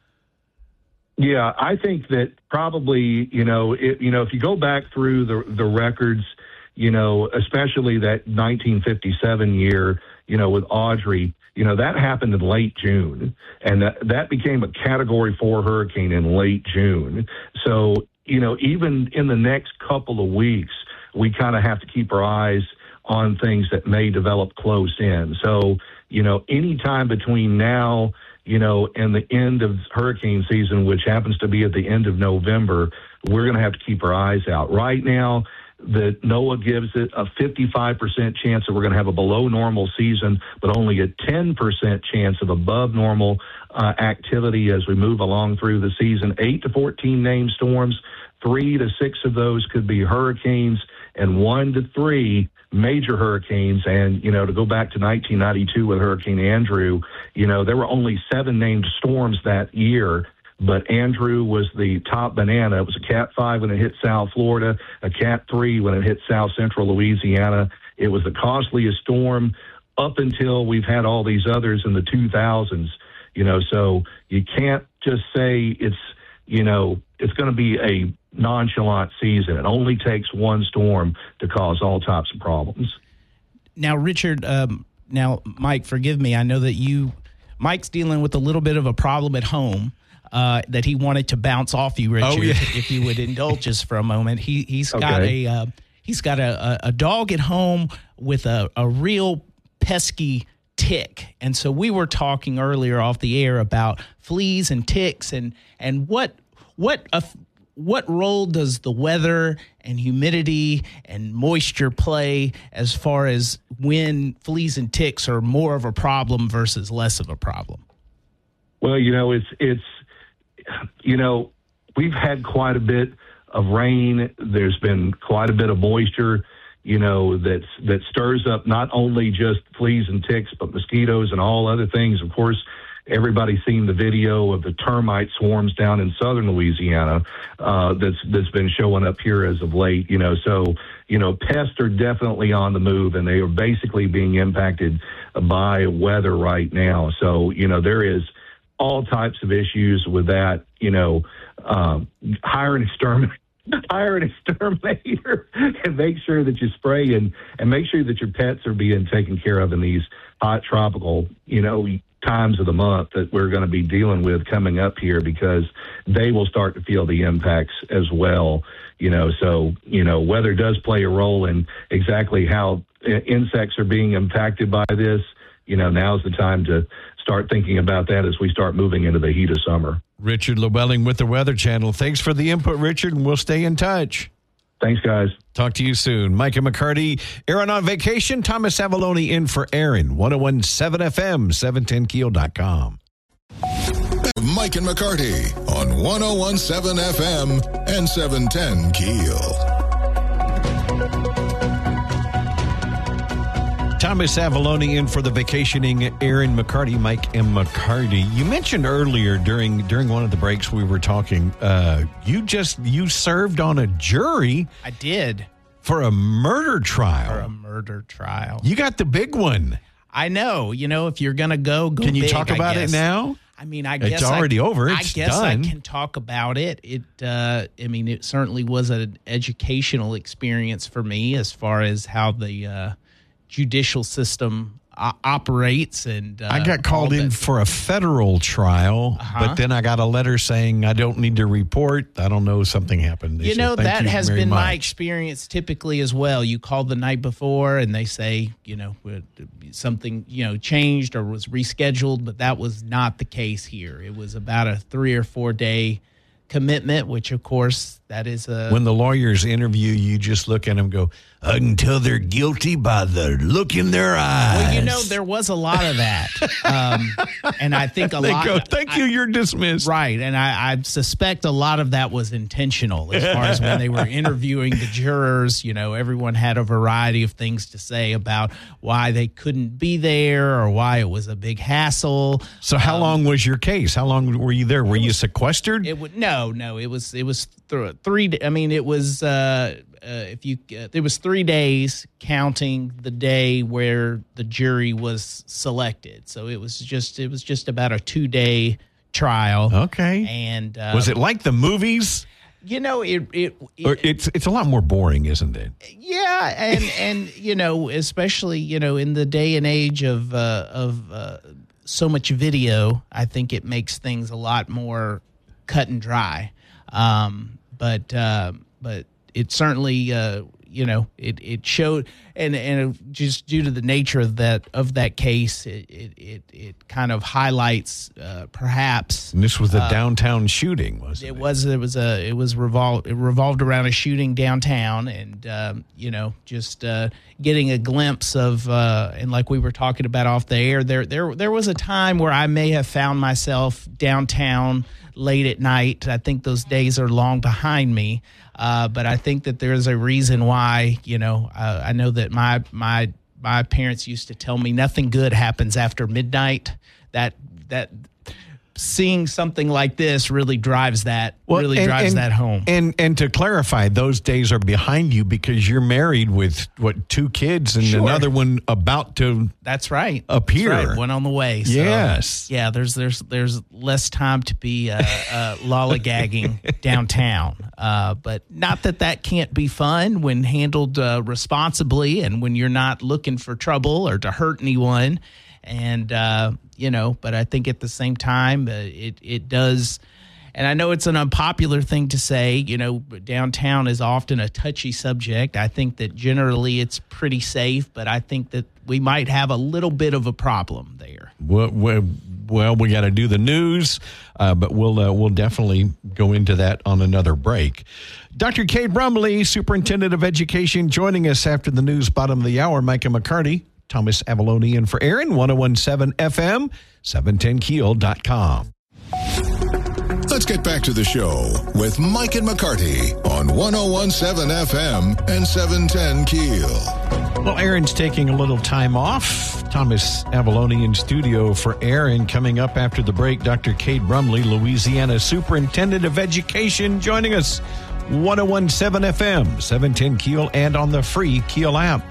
Yeah, I think that probably, you know, it, you know, if you go back through the the records, you know, especially that nineteen fifty-seven year, you know, with Audrey, you know, that happened in late June, and that, that became a Category four hurricane in late June. So, you know, even in the next couple of weeks, we kind of have to keep our eyes on things that may develop close in. So, you know, anytime between now, you know, and the end of hurricane season, which happens to be at the end of November, we're going to have to keep our eyes out. Right now, that NOAA gives it a fifty-five percent chance that we're going to have a below normal season, but only a ten percent chance of above normal uh, activity as we move along through the season. eight to fourteen named storms, three to six of those could be hurricanes, and one to three major hurricanes. And, you know, to go back to nineteen ninety-two with Hurricane Andrew, you know, there were only seven named storms that year. but Andrew was the top banana. It was a Cat five when it hit South Florida, a Cat three when it hit South Central Louisiana. It was the costliest storm up until we've had all these others in the two thousands, you know, so you can't just say it's, you know, it's going to be a nonchalant season. It only takes one storm to cause all types of problems. Now, Richard, um, now, Mike, forgive me. I know that you, Mike's dealing with a little bit of a problem at home uh, that he wanted to bounce off you, Richard, oh, yeah. if you would indulge us for a moment. He, he's okay. got a uh, he's got a, a dog at home with a, a real pesky tick. And so we were talking earlier off the air about fleas and ticks and, and what what uh, what role does the weather and humidity and moisture play as far as when fleas and ticks are more of a problem versus less of a problem? Well, you know, it's it's you know, we've had quite a bit of rain. There's been quite a bit of moisture, you know, that's, that stirs up not only just fleas and ticks, but mosquitoes and all other things. Of course, everybody's seen the video of the termite swarms down in southern Louisiana uh, that's that's been showing up here as of late, you know. So, you know, pests are definitely on the move, and they are basically being impacted by weather right now. So, you know, there is all types of issues with that, you know, um, hire an exterminator. Hire an exterminator and make sure that you spray and, and make sure that your pets are being taken care of in these hot tropical, you know, times of the month that we're going to be dealing with coming up here, because they will start to feel the impacts as well. You know, so, you know, weather does play a role in exactly how insects are being impacted by this. You know, now's the time to start thinking about that as we start moving into the heat of summer. Richard Llewellyn with the Weather Channel. Thanks for the input, Richard, and we'll stay in touch. Thanks, guys. Talk to you soon. Micah McCarty, Aaron on vacation. Thomas Avalone in for Aaron. one oh one point seven F M, seven ten keel dot com. Mike and McCarty on one oh one point seven F M and seven ten Keel. Thomas Avalone in for the vacationing Aaron McCarty, Mike and McCarty. You mentioned earlier during during one of the breaks we were talking, uh, you just, you served on a jury. I did. For a murder trial. For a murder trial. You got the big one. I know. You know, if you're going to go, go Can you big, talk about it now? I mean, I it's guess already I, over. It's I guess done. I can talk about it. It, uh, I mean, it certainly was an educational experience for me as far as how the uh, judicial system o- operates. And uh, I got called in for a federal trial, Uh-huh. but then I got a letter saying I don't need to report. I don't know, something happened. They You said, know, "Thank that you has very been my much." experience typically as well. You call the night before and they say, you know, something, you know, changed or was rescheduled, but that was not the case here. It was about a three or four day commitment, which of course that is a... When the lawyers interview you, just look at them and go, I can tell they're guilty by the look in their eyes. Well, you know, there was a lot of that. Um, and I think a they lot... go, thank you, you're dismissed. Right, and I, I suspect a lot of that was intentional as far as when they were interviewing the jurors. You know, everyone had a variety of things to say about why they couldn't be there or why it was a big hassle. So how Um, long was your case? How long were you there? Were you sequestered? It would no, no. It was it was th- three. I mean, it was uh, uh, if you uh, it was three days counting the day where the jury was selected. So it was just it was just about a two day trial. Okay. And uh, was it like the movies? You know, it it, it Or it's it's a lot more boring, isn't it? yeah, and and you know, especially you know in the day and age of uh, of uh, so much video, I think it makes things a lot more cut and dry. Um, but uh, but it certainly uh, you know it, it showed, and and just due to the nature of that of that case, it it it, it kind of highlights uh, perhaps. And this was the downtown shooting, wasn't it? It was. It was a. It was revolved. It revolved around a shooting downtown, and um, you know, just uh, getting a glimpse of, uh, and like we were talking about off the air, there, there, there was a time where I may have found myself downtown late at night. I think those days are long behind me, uh, but I think that there is a reason why. You know, uh, I know that my my my parents used to tell me nothing good happens after midnight. That that. seeing something like this really drives that Well, really and- drives and- that home. And and to clarify, those days are behind you because you're married with what two kids and Sure. another one about to. That's right. Appear. That's right. One on the way. So, Yes. Yeah. There's there's there's less time to be uh, uh, lollygagging downtown. Uh, but not that that can't be fun when handled uh, responsibly and when you're not looking for trouble or to hurt anyone. And uh, you know, but I think at the same time, uh, it it does. And I know it's an unpopular thing to say, you know, downtown is often a touchy subject. I think that generally it's pretty safe, but I think that we might have a little bit of a problem there. Well, well, well we got to do the news, uh, but we'll uh, we'll definitely go into that on another break. Doctor Kate Brumley, Superintendent of Education, joining us after the news, bottom of the hour. Micah McCarty, Thomas Avalone in for Aaron, one oh one point seven F M, seven ten keel dot com. Let's get back to the show with Mike and McCarty on one oh one point seven F M and seven ten Keel. Well, Aaron's taking a little time off. Thomas Avalone in studio for Aaron. Coming up after the break, Doctor Kate Brumley, Louisiana Superintendent of Education, joining us. one oh one point seven F M, seven ten Keel, and on the free Keel app.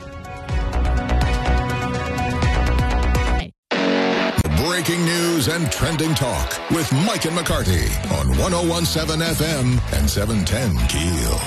Breaking news and trending talk with Mike and McCarty on one oh one point seven F M and seven ten Keel.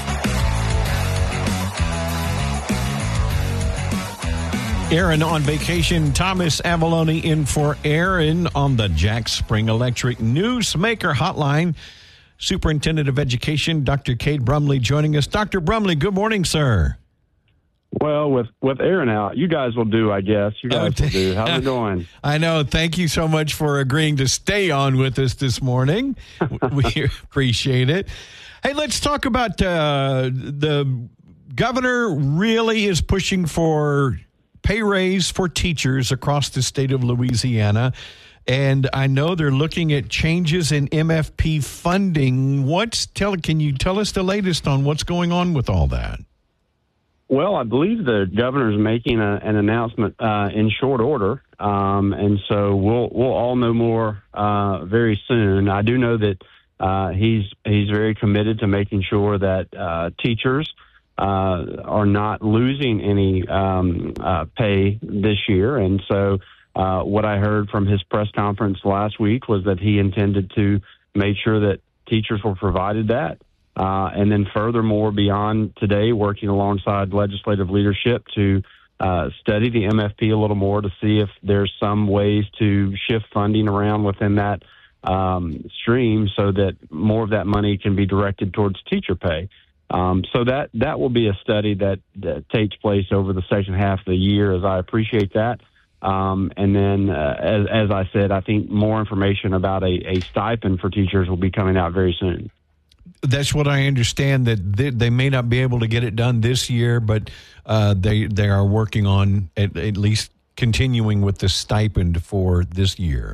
Aaron on vacation. Thomas Avalone in for Aaron on the Jack Spring Electric Newsmaker Hotline. Superintendent of Education, Doctor Kate Brumley, joining us. Doctor Brumley, good morning, sir. Well, with, with Aaron out, you guys will do, I guess. You guys Oh, will do. How's it going? I know. Thank you so much for agreeing to stay on with us this morning. We appreciate it. Hey, let's talk about uh, the governor really is pushing for pay raise for teachers across the state of Louisiana. And I know they're looking at changes in M F P funding. What's tell? Can you tell us the latest on what's going on with all that? Well, I believe the governor's making a, an announcement uh, in short order, um, and so we'll we'll all know more uh, very soon. I do know that uh, he's he's very committed to making sure that uh, teachers uh, are not losing any um, uh, pay this year, and so uh, what I heard from his press conference last week was that he intended to make sure that teachers were provided that. Uh, and then furthermore, beyond today, working alongside legislative leadership to uh, study the M F P a little more to see if there's some ways to shift funding around within that um, stream so that more of that money can be directed towards teacher pay. Um, so that, that will be a study that, that takes place over the second half of the year, as I appreciate that. Um, and then, uh, as, as I said, I think more information about a, a stipend for teachers will be coming out very soon. That's what I understand, that they, they may not be able to get it done this year, but uh, they they are working on at, at least continuing with the stipend for this year.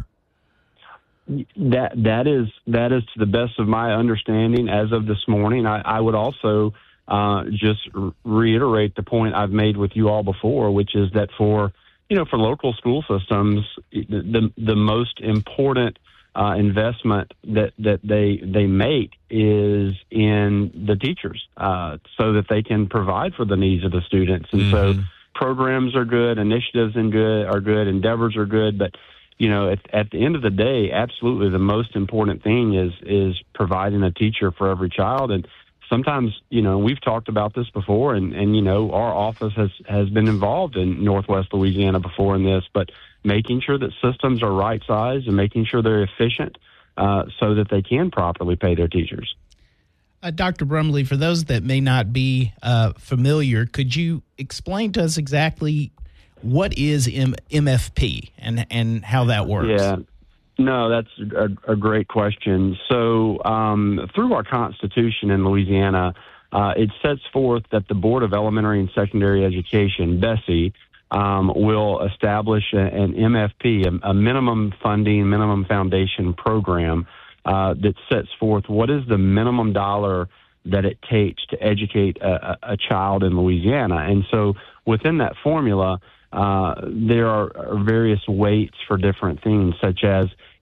That that is that is to the best of my understanding as of this morning. I, I would also uh, just reiterate the point I've made with you all before, which is that for you know for local school systems, the the most important Uh, investment that, that they they make is in the teachers uh, so that they can provide for the needs of the students. And mm-hmm. so programs are good, initiatives and good are good, endeavors are good. But, you know, at, at the end of the day, absolutely the most important thing is is providing a teacher for every child. And sometimes, you know, we've talked about this before, and, and you know, our office has, has been involved in Northwest Louisiana before in this, but making sure that systems are right-sized and making sure they're efficient uh, so that they can properly pay their teachers. Uh, Doctor Brumley, for those that may not be uh, familiar, could you explain to us exactly what is M- MFP and, and how that works? Yeah. No, that's a, a great question. So um, through our Constitution in Louisiana, uh, it sets forth that the Board of Elementary and Secondary Education, B E S E, um, will establish a, an M F P, a, a minimum funding, minimum foundation program uh, that sets forth what is the minimum dollar that it takes to educate a, a child in Louisiana. And so within that formula, uh, there are various weights for different things, such as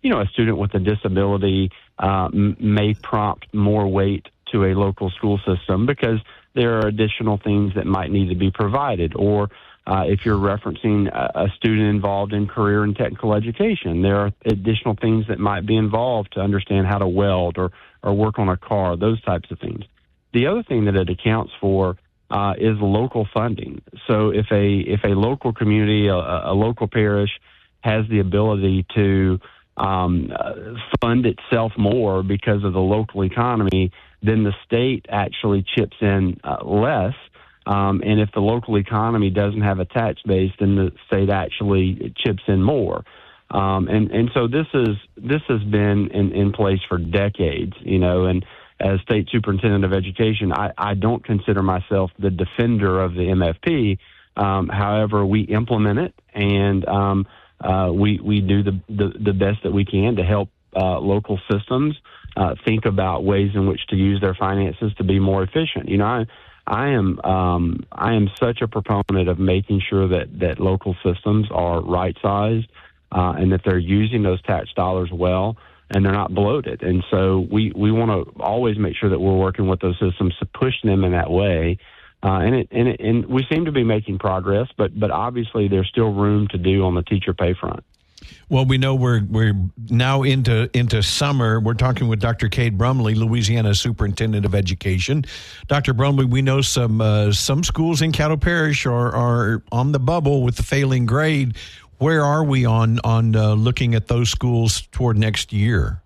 you know, a student with a disability uh, m- may prompt more weight to a local school system because there are additional things that might need to be provided. Or uh, if you're referencing a, a student involved in career and technical education, there are additional things that might be involved to understand how to weld or, or work on a car, those types of things. The other thing that it accounts for uh, is local funding. So if a if a local community, a, a local parish has the ability to um, uh, fund itself more because of the local economy, then the state actually chips in uh, less. Um, and if the local economy doesn't have a tax base, then the state actually chips in more. Um, and, and so this is this has been in, in place for decades, you know, and as state superintendent of education, I, I don't consider myself the defender of the M F P. Um, however, we implement it, and um, uh, we we do the, the, the best that we can to help uh, local systems uh, think about ways in which to use their finances to be more efficient. You know, I, I am um, I am such a proponent of making sure that, that local systems are right-sized uh, and that they're using those tax dollars well, and they're not bloated. And so we, we want to always make sure that we're working with those systems to push them in that way. Uh, and, it, and, it, and we seem to be making progress, but but obviously there's still room to do on the teacher pay front. Well, we know we're we're now into into summer. We're talking with Doctor Cade Brumley, Louisiana Superintendent of Education. Doctor Brumley, we know some uh, some schools in Caddo Parish are, are on the bubble with the failing grade. Where are we on on uh, looking at those schools toward next year?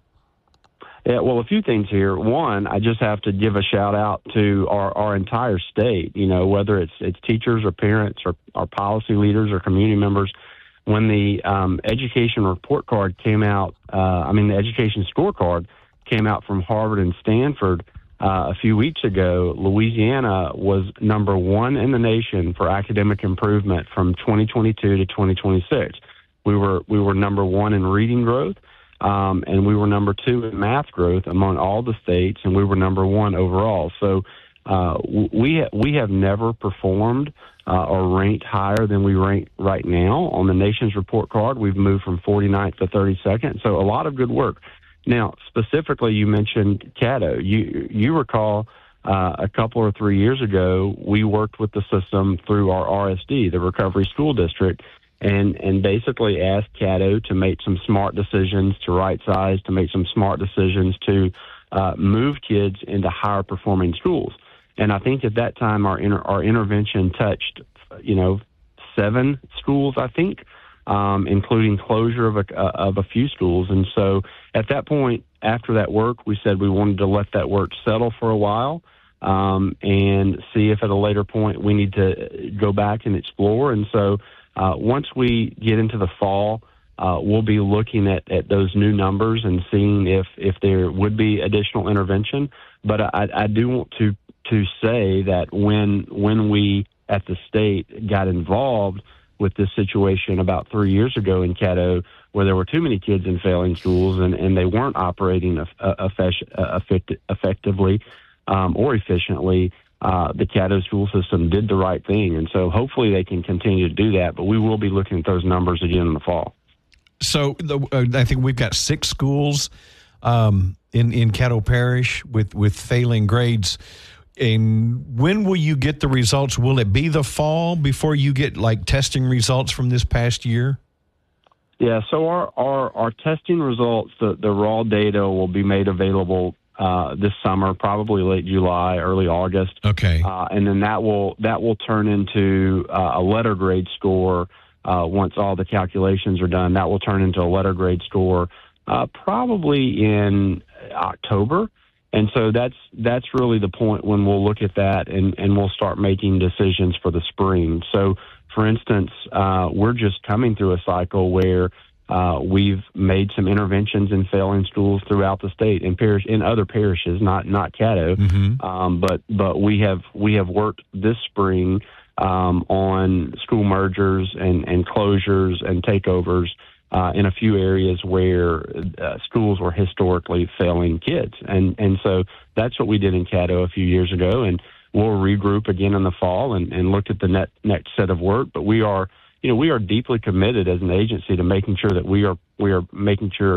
Yeah, well, a few things here. One, I just have to give a shout out to our, our entire state, you know, whether it's it's teachers or parents or, or policy leaders or community members. When the um, education report card came out, uh, I mean, the education scorecard came out from Harvard and Stanford uh, a few weeks ago, Louisiana was number one in the nation for academic improvement from twenty twenty-two to twenty twenty-six. We were we were number one in reading growth. Um, and we were number two in math growth among all the states, and we were number one overall. So uh, we ha- we have never performed uh, or ranked higher than we rank right now on the nation's report card. We've moved from forty-ninth to thirty-second. So a lot of good work. Now, specifically, you mentioned Caddo. You you recall uh, a couple or three years ago, we worked with the system through our R S D, the Recovery School District, and and basically asked Caddo to make some smart decisions, to right size, to make some smart decisions to uh, move kids into higher performing schools. And I think at that time our inter- our intervention touched, you know, seven schools, I think, um, including closure of a uh, of a few schools. And so at that point, after that work, we said we wanted to let that work settle for a while um, and see if at a later point we need to go back and explore. And so Uh, once we get into the fall, uh, we'll be looking at, at those new numbers and seeing if, if there would be additional intervention. But I, I do want to to say that when when we at the state got involved with this situation about three years ago in Caddo, where there were too many kids in failing schools and, and they weren't operating effect, effect, effectively um, or efficiently, Uh, the Caddo school system did the right thing, and so hopefully they can continue to do that, but we will be looking at those numbers again in the fall. So the, uh, I think we've got six schools um, in, in Caddo Parish with, with failing grades. And when will you get the results? Will it be the fall before you get, like, testing results from this past year? Yeah, so our, our, our testing results, the, the raw data will be made available Uh, this summer, probably late July, early August. Okay. Uh, and then that will that will turn into uh, a letter grade score uh, once all the calculations are done. That will turn into a letter grade score uh, probably in October. And so that's that's really the point when we'll look at that and, and we'll start making decisions for the spring. So, for instance, uh, we're just coming through a cycle where Uh, we've made some interventions in failing schools throughout the state in parish in other parishes, not not Caddo, mm-hmm. um, but but we have we have worked this spring um, on school mergers and, and closures and takeovers uh, in a few areas where uh, schools were historically failing kids, and and so that's what we did in Caddo a few years ago, and we'll regroup again in the fall and, and look at the net, next set of work, but we are. You know, we are deeply committed as an agency to making sure that we are we are making sure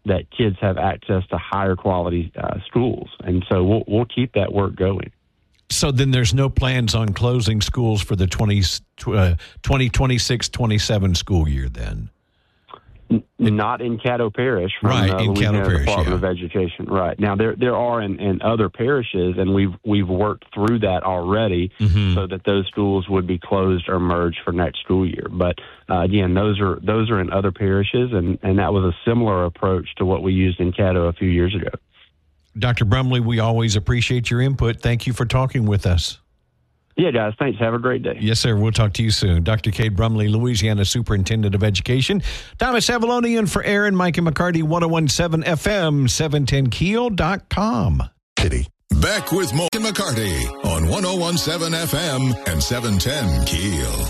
that kids have access to higher quality uh, schools. And so we'll, we'll keep that work going. So then there's no plans on closing schools for the twenty twenty-six twenty-seven school year then? Not in Caddo Parish from right, the in Louisiana Caddo Parish, Department yeah. of Education. Right. Now, there there are in, in other parishes, and we've we've worked through that already mm-hmm. so that those schools would be closed or merged for next school year. But, uh, again, those are those are in other parishes, and, and that was a similar approach to what we used in Caddo a few years ago. Doctor Brumley, we always appreciate your input. Thank you for talking with us. Yeah, guys, thanks. Have a great day. Yes, sir. We'll talk to you soon. Doctor Cade Brumley, Louisiana Superintendent of Education. Thomas Avalone in for Aaron, Mike and McCarty, ten seventeen F M, seven ten keel dot com. City. Back with Mike and McCarty on ten seventeen F M and seven ten Keel.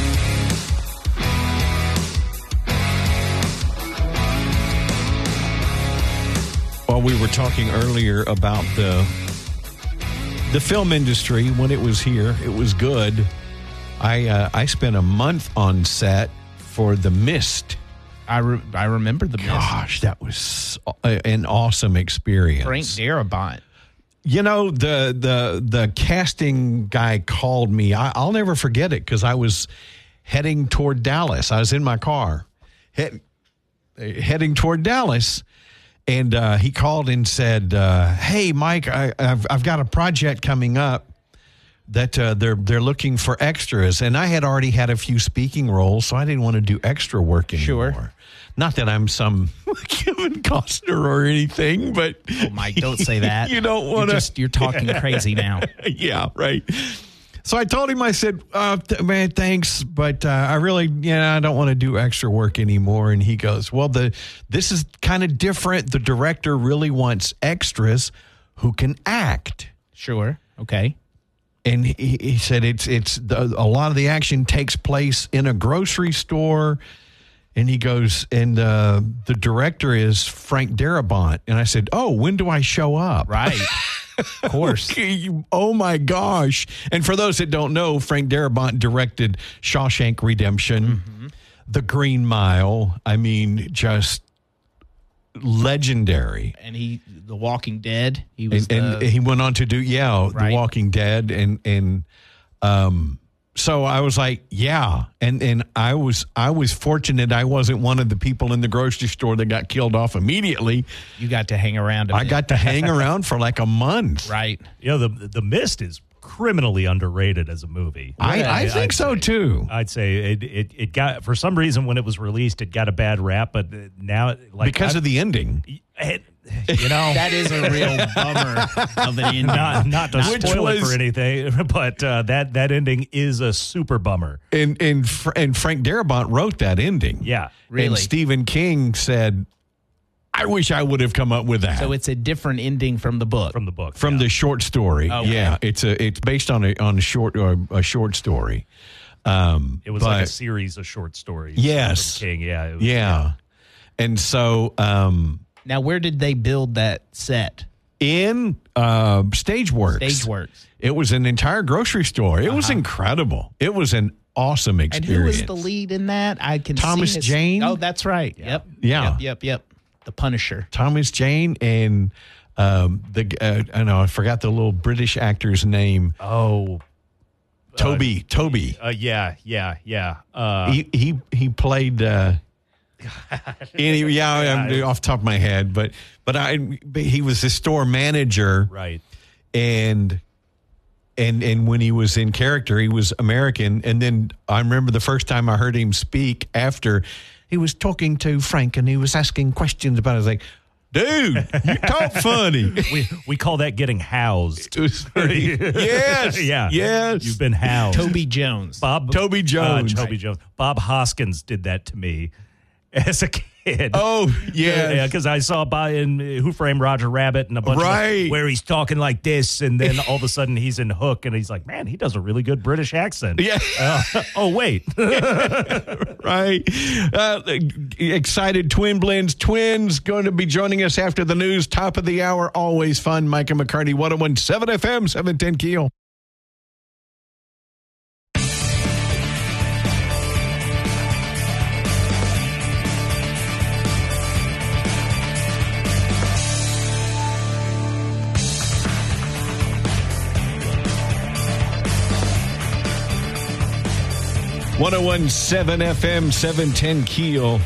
Well, we were talking earlier about the the film industry when it was here. It was good. I uh, I spent a month on set for The Mist. I, re- I remember The Mist. Gosh, that was a, an awesome experience. Frank Darabont. You know, the the the casting guy called me. I, I'll never forget it because I was heading toward Dallas. I was in my car, head, heading toward Dallas. And uh, he called and said, uh, "Hey, Mike, I, I've I've got a project coming up that uh, they're they're looking for extras." And I had already had a few speaking roles, so I didn't want to do extra work anymore. Sure. Not that I'm some Kevin Costner or anything, but oh, Mike, don't say that. You don't want to. You're, you're talking crazy now. Yeah, right. So I told him, I said, uh, th- man, thanks, but uh, I really, yeah, I don't want to do extra work anymore. And he goes, well, the this is kind of different. The director really wants extras who can act. Sure. Okay. And he, he said it's it's the, a lot of the action takes place in a grocery store. And he goes, and uh, the director is Frank Darabont. And I said, oh, when do I show up? Right. Of course. Oh, my gosh. And for those that don't know, Frank Darabont directed Shawshank Redemption, mm-hmm. The Green Mile. I mean, just legendary. And he, The Walking Dead. He was and, the, and he went on to do, yeah, right. The Walking Dead. And, and um, so I was like, yeah. And and I was I was fortunate I wasn't one of the people in the grocery store that got killed off immediately. You got to hang around a I bit. got to hang around for like a month. Right. You know, the the Mist is criminally underrated as a movie. I, I think I'd so say, too. I'd say it, it it got, for some reason when it was released, it got a bad rap, but now like because I, of the ending. It, you know, that is a real bummer of an ending. Not, not to Which spoil was, it for anything, but uh, that that ending is a super bummer. And and and Frank Darabont wrote that ending. Yeah, really. And Stephen King said, "I wish I would have come up with that." So it's a different ending from the book. From the book, from yeah. the short story. Okay. Yeah, it's a it's based on a on a short or a short story. Um, it was but, like a series of short stories. Yes, from King. Yeah, it was, yeah. yeah. And so. Um, Now, where did they build that set? In uh, Stageworks. Stageworks. It was an entire grocery store. It uh-huh. was incredible. It was an awesome experience. And who was the lead in that? I can Thomas see his, Jane. Oh, that's right. Yeah. Yep. Yeah. Yep. Yep. Yep. The Punisher. Thomas Jane and um, the uh, I know I forgot the little British actor's name. Oh, Toby. Uh, Toby. Uh, yeah. Yeah. Yeah. Uh, he he he played. Uh, Anyway, yeah, I'm off the top of my head, but but I but he was the store manager, right? And and and when he was in character, he was American. And then I remember the first time I heard him speak after he was talking to Frank, and he was asking questions about it. I was like, dude, you talk funny. we we call that getting housed. Yes, yeah, yes. You've been housed. Toby Jones. Bob. Toby Jones. Uh, Toby right. Jones. Bob Hoskins did that to me as a kid. Oh, yeah. Yeah, because I saw Bob in Who Framed Roger Rabbit and a bunch right. of where he's talking like this, and then all of a sudden he's in Hook, and he's like, man, he does a really good British accent. Yeah. Uh, oh, wait. Right. Uh, excited Twin Blends Twins going to be joining us after the news. Top of the hour, always fun. Mike and McCarty, ten seventeen F M, seven ten Keel. one oh one point seven F M, seven ten Keel.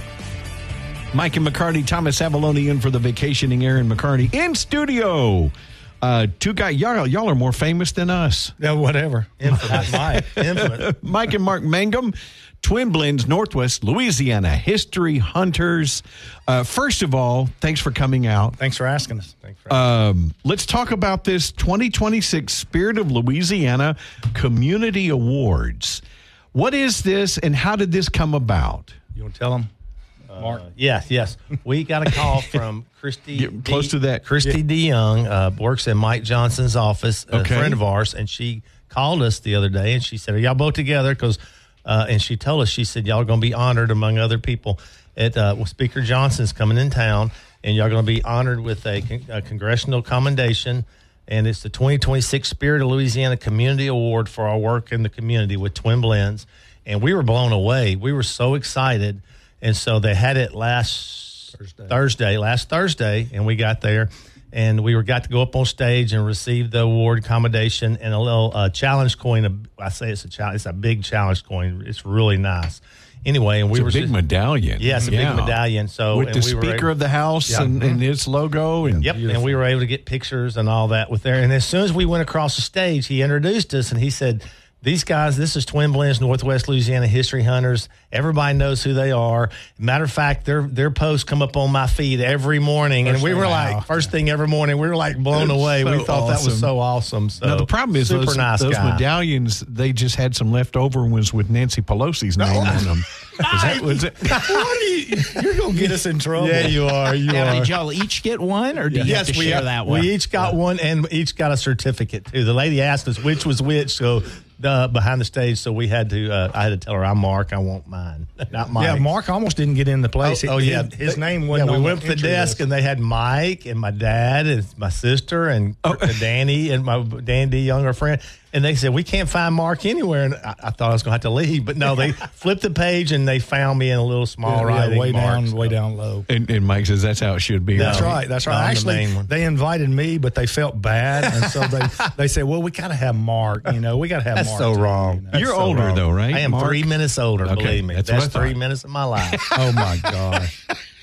Mike and McCarty, Thomas Avalone in for the vacationing Aaron McCarty in studio. Uh, two guys, y'all, y'all are more famous than us. Yeah, whatever. Infamous. Mike. Infamous. Mike and Mark Mangum, Twin Blends, Northwest Louisiana history hunters. Uh, first of all, thanks for coming out. Thanks for asking us. Thanks for asking. Um, let's talk about this twenty twenty-six Spirit of Louisiana Community Awards. What is this, and how did this come about? You want to tell them? Mark? Uh, yes, yes. We got a call from Christy. Get close D, to that. Christy DeYoung uh, works in Mike Johnson's office, a Okay. friend of ours, and she called us the other day, and she said, "Are y'all both together?" Because, uh, and she told us, she said, "Y'all are going to be honored among other people. At uh, well, Speaker Johnson's coming in town, and y'all going to be honored with a, con- a congressional commendation." And it's the twenty twenty-six Spirit of Louisiana Community Award for our work in the community with Twin Blends. And we were blown away. We were so excited. And so they had it last Thursday. Thursday, last Thursday, and we got there. And we were got to go up on stage and receive the award commendation and a little uh, challenge coin. I say it's a challenge. It's a big challenge coin. It's really nice. Anyway, and we It's were a big just, medallion. Yeah, it's a Yeah. big medallion. So With and the we were Speaker able- of the House Yeah. and, and its logo. And Yep, and we were able to get pictures and all that with there. And as soon as we went across the stage, he introduced us and he said, "These guys, this is Twin Blends, Northwest Louisiana History Hunters. Everybody knows who they are. Matter of fact, their their posts come up on my feed every morning." First and we thing, were wow. like, first thing every morning, we were like blown That's away. so we thought that awesome. was so awesome. So now, the problem is super those, nice those guy. medallions, they just had some leftover ones with Nancy Pelosi's name on them. Is that, was it? What are you, you're going to get us in trouble. Yeah, you are. You Now, are. did y'all each get one, or do you Yes, have to we, share that one? we each got one, and each got a certificate too. The lady asked us which was which, so uh, behind the stage, so we had to. Uh, I had to tell her, "I'm Mark. I want mine, not mine." Yeah, Mark almost didn't get in the place. Oh, oh, yeah, his, his name Yeah, wasn't. we on went to the entry desk list. and they had Mike and my dad and my sister and Oh. Danny and my Danny younger friend. And they said, "We can't find Mark anywhere." And I, I thought I was going to have to leave, but no, they flipped the page and they found me in a little small Yeah, writing. way Mark, down, so. way down low. And, and Mike says that's how it should be. That's That's right. That's right. I'm the Actually, main one. they invited me, but they felt bad, and so they they said, "Well, we got to have Mark. You know, we got to have That's Mark." so too, wrong. you know? That's You're so older, wrong. though, right, I am Mark? three minutes older, Okay, believe me. that's That's, what I three thought. minutes of my life. Oh my gosh!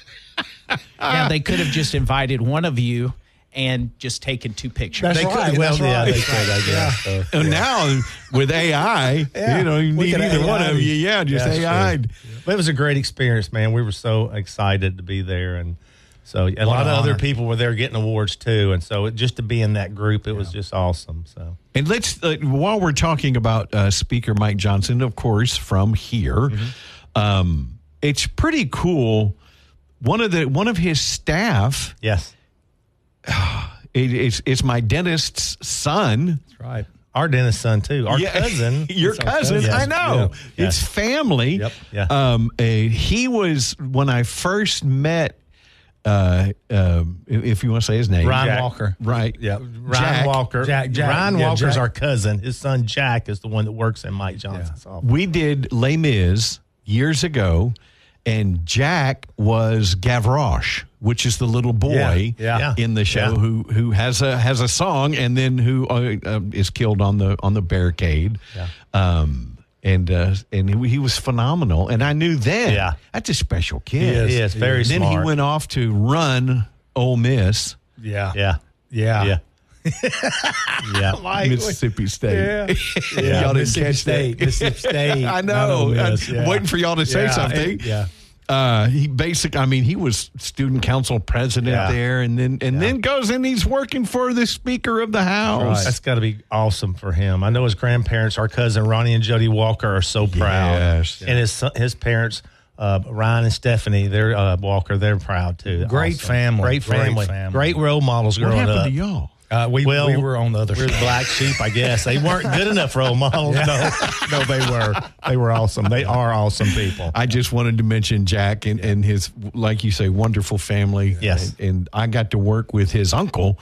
Yeah, they could have just invited one of you and just taken two pictures. That's They right. could, well, That's yeah, right. they could, I guess. So, And now with A I, Yeah. you know, you We need could either A I. one of you. Yeah, just That's A I. true. But it was a great experience, man. We were so excited to be there, and so a lot an of other honor. people were there getting awards too. And so it, just to be in that group, it was just awesome. So And let's, uh, while we're talking about uh, Speaker Mike Johnson, of course, from here, Mm-hmm. um, it's pretty cool. One of the one of his staff, yes, it, it's it's my dentist's son. That's right. our dentist son too, our Yeah, cousin, your It's our cousin. Yes, I know yeah, it's yes. family. Yep, yeah. Um, uh, he was when I first met. Uh, um, if you want to say his name, Ryan Jack. Walker. right? Yeah, Ryan Jack. Walker. Jack- Jack. Ryan Yeah, Walker's Jack. our cousin. His son Jack is the one that works in Mike Johnson's office. We did Les Mis years ago, and Jack was Gavroche, which is the little boy Yeah, yeah. in the show Yeah. who who has a has a song, and then who uh, uh, is killed on the on the barricade. Yeah. Um, and uh, and he, he was phenomenal, and I knew then. Yeah. That's a special kid. He is. He is. Very Then he smart. went off to run Ole Miss, Yeah. Yeah, Yeah. yeah, yeah. Mississippi State. Yeah. Y'all didn't Mississippi catch State. that. Mississippi State. I Not know. Ole I'm Miss, yeah. waiting for y'all to say Yeah, something. and- yeah. Uh, he basic. I mean, he was student council president Yeah. there, and then and then goes and he's working for the Speaker of the House. That's got to be awesome for him. I know his grandparents, our cousin Ronnie and Jody Walker, are so proud. Yes. And his son- his parents, uh, Ryan and Stephanie, they're uh, Walker. They're proud too. Great Awesome. family. Great Great family, family. great role models What growing happened up. to y'all? Uh, we, Well, we were on the other We're the side. black sheep, I guess. They weren't good enough role models. No, no, they were. They were awesome. They are awesome people. I just wanted to mention Jack and, and his, like you say, wonderful family. Yes. And, and I got to work with his uncle,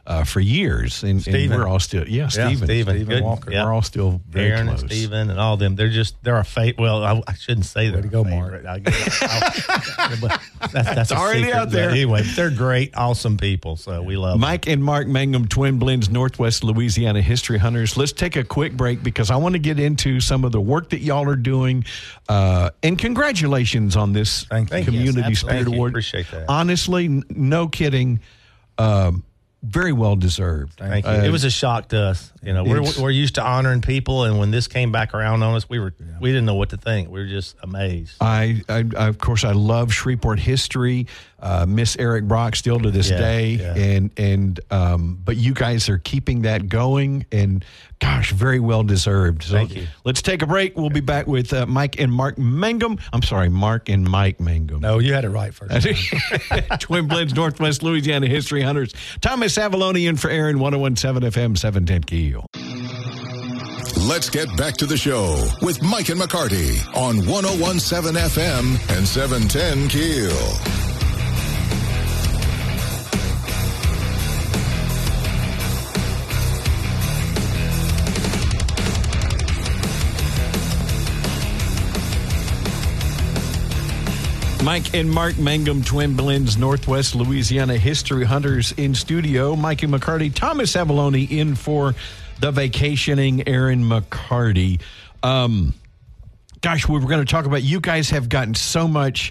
uh, for years, and, and Stephen. we're all still yeah, Yeah, Stephen, Stephen, Stephen good. Walker. Yep. We're all still very Aaron close. and Steven and all them. They're just, they're a fate. Well, I, I shouldn't say that. to go, Mark. That's, that's a already secret, out there. but Anyway, they're great, awesome people. So we love them. Mike and Mark Mangum, Twin Blends, Northwest Louisiana History Hunters. Let's take a quick break because I want to get into some of the work that y'all are doing. Uh, and congratulations on this Thank you. Community Yes, Spirit absolutely. Award. Appreciate that. Honestly, n- no kidding. Um, very well deserved. Thank you. Uh, It was a shock to us. You know, we're it's- we're used to honoring people, and when this came back around on us, we were we didn't know what to think. We were just amazed. I, I, I, of course, I love Shreveport history. Uh, miss Eric Brock still to this Yeah, day, yeah. and and um, but you guys are keeping that going, and gosh, very well deserved. So Thank you. Let's take a break. We'll be back with uh, Mike and Mark Mangum. I'm sorry, Mark and Mike Mangum. No, you had it right first. Twin Blends, Northwest Louisiana History Hunters. Thomas Avalone in for Aaron, one oh one point seven F M, seven ten Keel. Let's get back to the show with Mike and McCarty on one oh one point seven F M and seven ten Keel. Mike and Mark Mangum, Twin Blends, Northwest Louisiana History Hunters in studio. Mike and McCarty, Thomas Avalone in for the vacationing Aaron McCarty. Um, gosh, we were going to talk about, you guys have gotten so much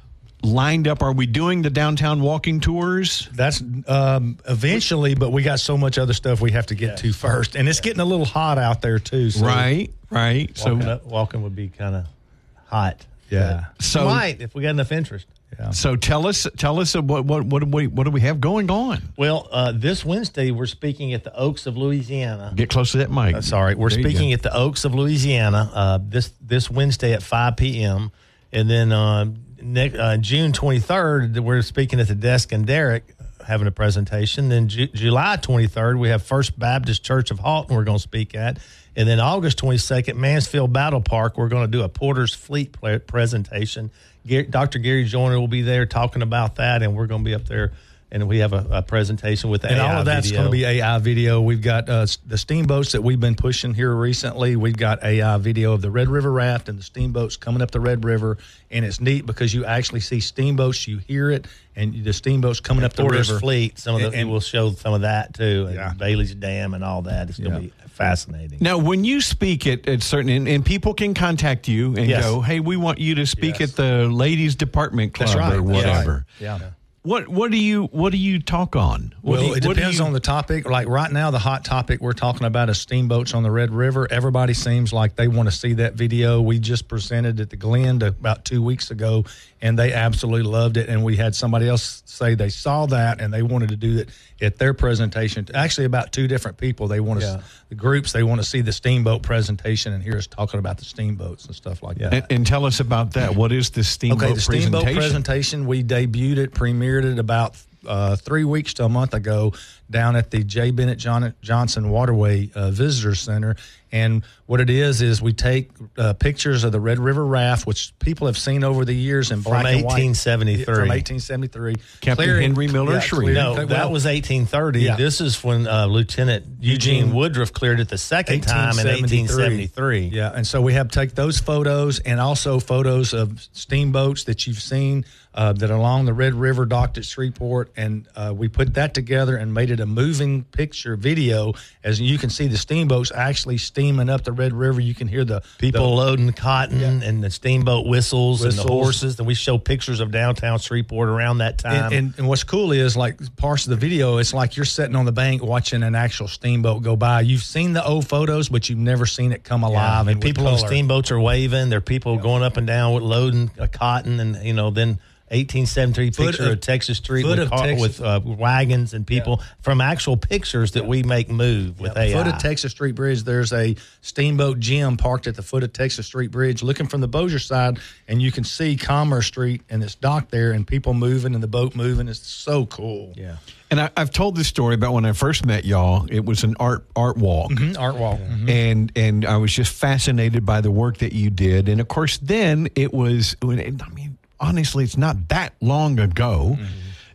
lined up. Are we doing the downtown walking tours? That's um, eventually, but we got so much other stuff we have to get to first. And it's getting a little hot out there, too. So. Right, right. Walking, So, up, walking would be kind of hot. Yeah. so, Might if we got enough interest. so tell us, tell us what, what, what do we, what do we have going on? Well, uh, this Wednesday we're speaking at the Oaks of Louisiana. Get close to that mic. Uh, sorry, we're There you speaking go. at the Oaks of Louisiana uh, this this Wednesday at five p.m. And then uh, next, uh, June twenty-third, we're speaking at the Desk and Derrick, having a presentation. Then Ju- July twenty-third, we have First Baptist Church of Halton we're going to speak at. And then August twenty-second, Mansfield Battle Park, we're going to do a Porter's Fleet pl- presentation. Gar- Doctor Gary Joyner will be there talking about that, and we're going to be up there, and we have a, a presentation with And A I all of that's video. going to be A I video. We've got uh, the steamboats that we've been pushing here recently. We've got A I video of the Red River Raft and the steamboats coming up the Red River. And it's neat because you actually see steamboats, you hear it, and the steamboats coming up the Porter's river. Fleet. Some of the, And- and- we'll show some of that too, and Yeah. Bailey's Dam and all that. It's going to Yeah. be fascinating. Now, when you speak at, at certain, and, and people can contact you and Yes. go, hey, we want you to speak Yes. at the ladies' department club That's right. or whatever. Yeah. What what do you what do you talk on? What Well, do you- it what do depends you- on the topic. Like right now, the hot topic we're talking about is steamboats on the Red River. Everybody seems like they want to see that video. We just presented at the Glen about two weeks ago, and they absolutely loved it. And we had somebody else say they saw that and they wanted to do it at their presentation. Actually, about two different people. They want to Yeah. the groups. They want to see the steamboat presentation and hear us talking about the steamboats and stuff like that. and, and tell us about that. What is the steamboat Okay, the steamboat presentation? presentation, we debuted it, premiered it about uh, three weeks to a month ago down at the J. Bennett John- Johnson Waterway uh, Visitor Center. And what it is, is we take uh, pictures of the Red River Raft, which people have seen over the years in black and white. eighteen seventy-three. From eighteen seventy-three. Captain Clearing- Henry Miller yeah, Shreve. clearing- No, well, that was eighteen thirty. Yeah. This is when uh, Lieutenant Eugene, Eugene Woodruff cleared it the second time in eighteen seventy-three. Yeah, and so we have take those photos and also photos of steamboats that you've seen uh, that are along the Red River docked at Shreveport, and uh, we put that together and made it a moving picture video. As you can see, the steamboats actually steaming up the Red River. You can hear the People the, loading cotton Yeah. and the steamboat whistles, and the Whistles. horses. And we show pictures of downtown Shreveport around that time. And, and, and what's cool is, like, parts of the video, it's like you're sitting on the bank watching an actual steamboat go by. You've seen the old photos, but you've never seen it come Yeah, alive. and and with people on color. steamboats are waving. There are people going up and down with loading uh, cotton, and you know, then eighteen seventy-three Foot picture of- of, Texas Street foot with, of car, Texas- with uh, wagons and people from actual pictures that we make move with A I. Foot of Texas Street Bridge, there's a steamboat gym parked at the foot of Texas Street Bridge, looking from the Bossier side, and you can see Commerce Street and it's docked there, and people moving and the boat moving. It's so cool. Yeah. And I, I've told this story about when I first met y'all. It was an art art walk. Mhm, Art walk. Mhm. and and I was just fascinated by the work that you did. And of course, then it was. I mean, honestly, it's not that long ago.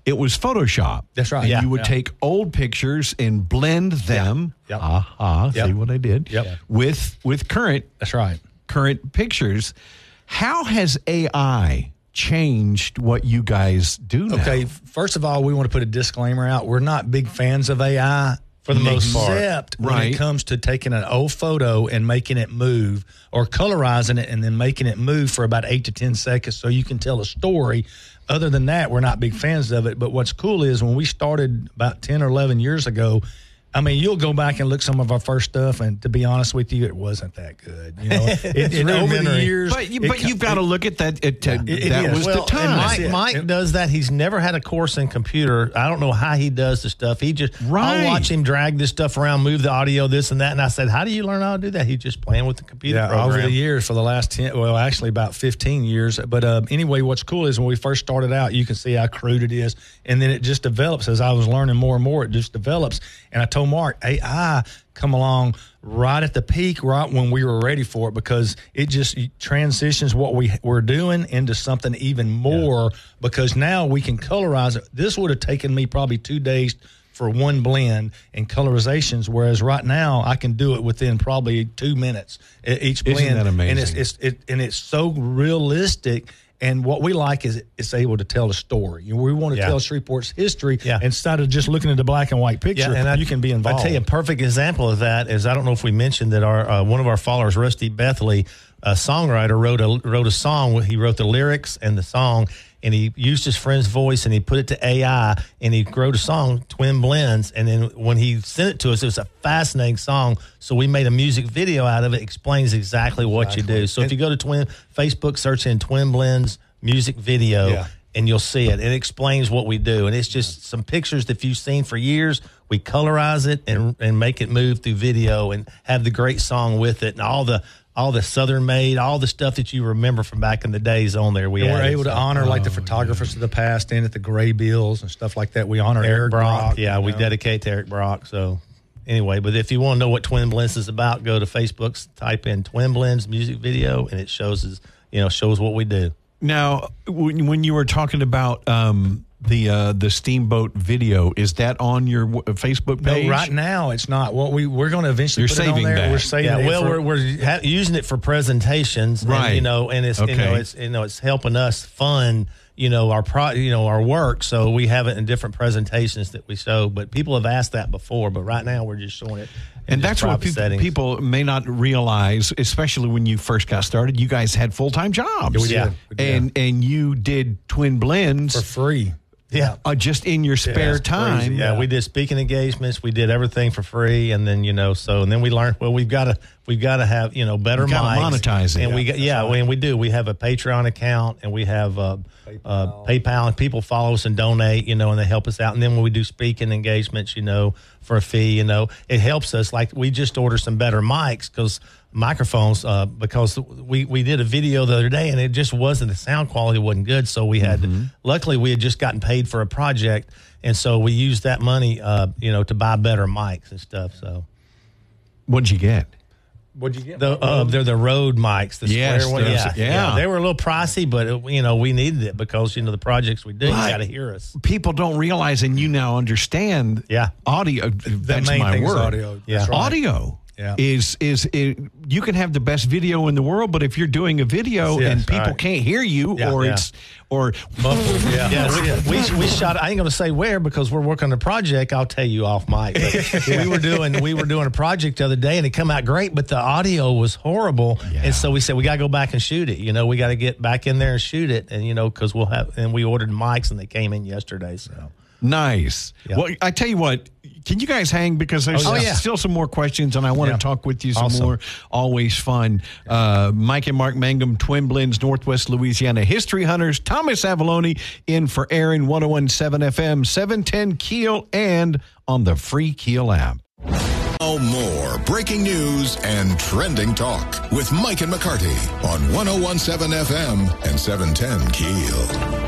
it was Photoshop. That's right. And Yeah, you would yeah. take old pictures and blend them. Yep. Aha, Yep. see what I did? Yep. With with current That's right. current pictures. How has A I changed what you guys do now? Okay, first of all, we want to put a disclaimer out. We're not big fans of A I For the most part. except when Right. it comes to taking an old photo and making it move, or colorizing it and then making it move for about eight to ten seconds so you can tell a story. Other than that, we're not big fans of it. But what's cool is when we started about ten or eleven years ago, I mean, you'll go back and look some of our first stuff, and to be honest with you, it wasn't that good. You know, it, it, over the rudimentary. years, But, you, it but co- you've got to look at that. It, uh, It- it that is. was Well, the time. and Mike, it. Mike It- does that. He's never had a course in computer. I don't know how he does the stuff. He just, Right. I'll watch him drag this stuff around, move the audio, this and that. And I said, how do you learn how to do that? He's just playing with the computer Yeah, program. over the years for the last ten, well, actually about fifteen years. But uh, anyway, what's cool is when we first started out, you can see how crude it is, and then it just develops as I was learning more and more. It just develops, and I told Mark, A I come along right at the peak, right when we were ready for it, because it just transitions what we were doing into something even more. Because now we can colorize it. This would have taken me probably two days for one blend and colorizations, whereas right now I can do it within probably two minutes e- each Isn't blend. that amazing? And it's, it's it and it's so realistic. And what we like is it's able to tell a story. You know, we want to Yeah. tell Shreveport's history Yeah. instead of just looking at the black and white picture. and I, you can be involved. I tell you, a perfect example of that is I don't know if we mentioned that our uh, one of our followers, Rusty Bethley, a songwriter, wrote a wrote a song. He wrote the lyrics and the song, and he used his friend's voice and he put it to A I and he wrote a song, Twin Blends. And then when he sent it to us, it was a fascinating song. So we made a music video out of it. Explains exactly what you do. So if you go to Twin Facebook, search in Twin Blends music video. Yeah. And you'll see it. It explains what we do. And it's just some pictures that you've seen for years. We colorize it and and make it move through video and have the great song with it and all the all the Southern made, all the stuff that you remember from back in the days on there. We and we're added. able to So, honor like the photographers of the past in at the Gray Bills and stuff like that. We honor Eric, Eric Brock. Brock. Yeah, you we know. dedicate to Eric Brock. So anyway, but if you want to know what Twin Blends is about, go to Facebook, type in Twin Blends music video, and it shows us, you know, shows what we do. Now, when, when you were talking about um, the uh, the Steamboat video, is that on your w- Facebook page? No, right now it's not. Well, we we're going to eventually You're put it on saving there. that. We're saving Yeah, it. well, for- we're we're ha- using it for presentations, and, Right. you know, and it's you know Okay. it's you know it's helping us fund you know our pro you know our work. So we have it in different presentations that we show. But people have asked that before, but right now we're just showing it. in And just that's what private people, settings. people may not realize, especially when you first got started. You guys had full time jobs, Yeah, we did. We did. and and you did Twin Blends for free. yeah. uh, just in your spare It's time. crazy. Yeah, we did speaking engagements. We did everything for free, and then you know, so and then we learned. Well, we've got to we've got to have you know better We've gotta mics, monetize it. and we Yeah, got yeah, we, and we do. We have a Patreon account, and we have uh, PayPal. Uh, PayPal, and people follow us and donate, you know, and they help us out. And then when we do speaking engagements, you know, for a fee, you know, it helps us. Like we just ordered some better mics because. Microphones uh, because we, we did a video the other day and it just wasn't the sound quality wasn't good, so we had Mm-hmm. to, luckily we had just gotten paid for a project, and so we used that money uh, you know to buy better mics and stuff. So What'd you get? What'd you get? the uh, they're the Rode mics, the Yes, square ones. those- Yeah, yeah. they were a little pricey, but it, you know we needed it because you know the projects we do, you Right. got to hear us. People don't realize, and you now understand. Yeah. audio. the That's main my thing is word. audio. Yeah. That's right. Audio. Yeah. Is is it, you can have the best video in the world, but if you're doing a video Yes, and people right. can't hear you, Yeah, or yeah. it's or Muffled, yeah. Yeah, we, we we shot. I ain't gonna say where because we're working on a project. I'll tell you off mic. But we were doing we were doing a project the other day, and it come out great, but the audio was horrible. Yeah. And so we said we gotta go back and shoot it. You know, we got to get back in there and shoot it, and you know, because we'll have. And we ordered mics, and they came in yesterday. So nice. Yeah. Well, I tell you what. Can you guys hang because there's Oh, yeah. still some more questions, and I want Yeah. to talk with you some Awesome. more. Always fun. Uh, Mike and Mark Mangum, Twin Blends, Northwest Louisiana History Hunters. Thomas Avalone in for Aaron, one oh one point seven F M, seven ten Keel, and on the free Keel app. Now more breaking news and trending talk with Mike and McCarty on one oh one point seven F M and seven ten Keel.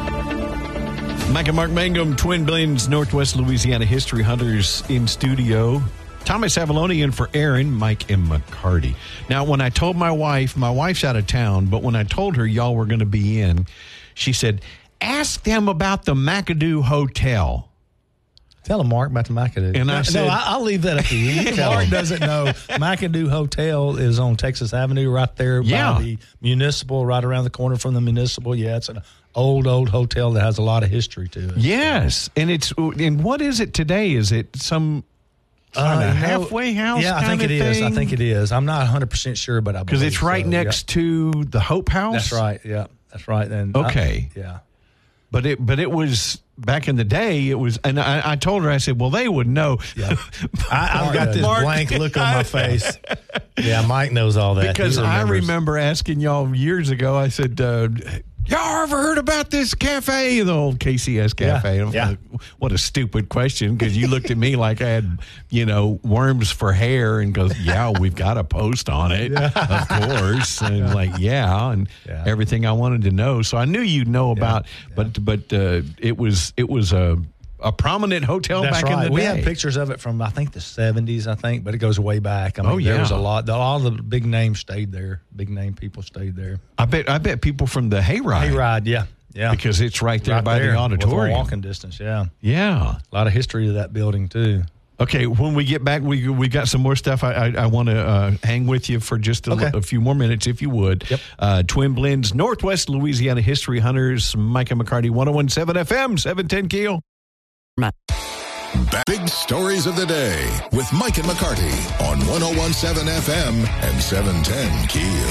Mike and Mark Mangum, Twin Blends, Northwest Louisiana History Hunters in studio. Thomas Avalone in for Aaron, Mike and McCarty. Now, when I told my wife, my wife's out of town, but when I told her y'all were going to be in, she said, asked them about the McAdoo Hotel. Tell them, Mark, about the McAdoo. And no, I said, no, I, I'll leave that up to you. You tell Mark doesn't know. McAdoo Hotel is on Texas Avenue right there yeah. by the municipal, right around the corner from the municipal. Yeah, it's an old, old hotel that has a lot of history to it. Yes. And it's and what is it today? Is it some kind Uh, of you know, halfway house? Yeah, I think kind it of is. I thing? think it is. I'm not one hundred percent sure, but I Because believe it's right so, next yeah. to the Hope House. That's right. Yeah, that's right. And Okay. I, yeah. But it but it was back in the day. It was, and I, I told her, I said, well, they would know. Yeah. I, I've got this Mark- blank look on my face. Yeah, Mike knows all that. Because He I remembers. remember asking y'all years ago. I said, uh, y'all ever heard about this cafe, the old K C S cafe? Yeah, And I'm yeah. like, what a stupid question, because you looked at me like I had, you know, worms for hair, and goes, yeah, we've got a post on it, of course. And yeah. like, yeah, and Yeah. everything I wanted to know. So I knew you'd know about, but but uh, it was it was a a prominent hotel That's back right. in the we day. have pictures of it from I think the seventies. I think, but it goes way back. I mean, Oh, yeah. there was a lot. All the big names stayed there. Big name people stayed there. I bet I bet people from the Hayride, Hayride, yeah, yeah, because it's right there Right by there, the within auditorium. walking distance. Yeah, Yeah. a lot of history to that building too. Okay, when we get back, we we got some more stuff. I I, I want to uh, hang with you for just a, Okay. a few more minutes, if you would. Yep. Uh, Twin Blends, Northwest Louisiana History Hunters, Micah McCarty, one oh one point seven F M, seven ten Keel. Big stories of the day with Mike and McCarty on one oh one point seven F M and seven ten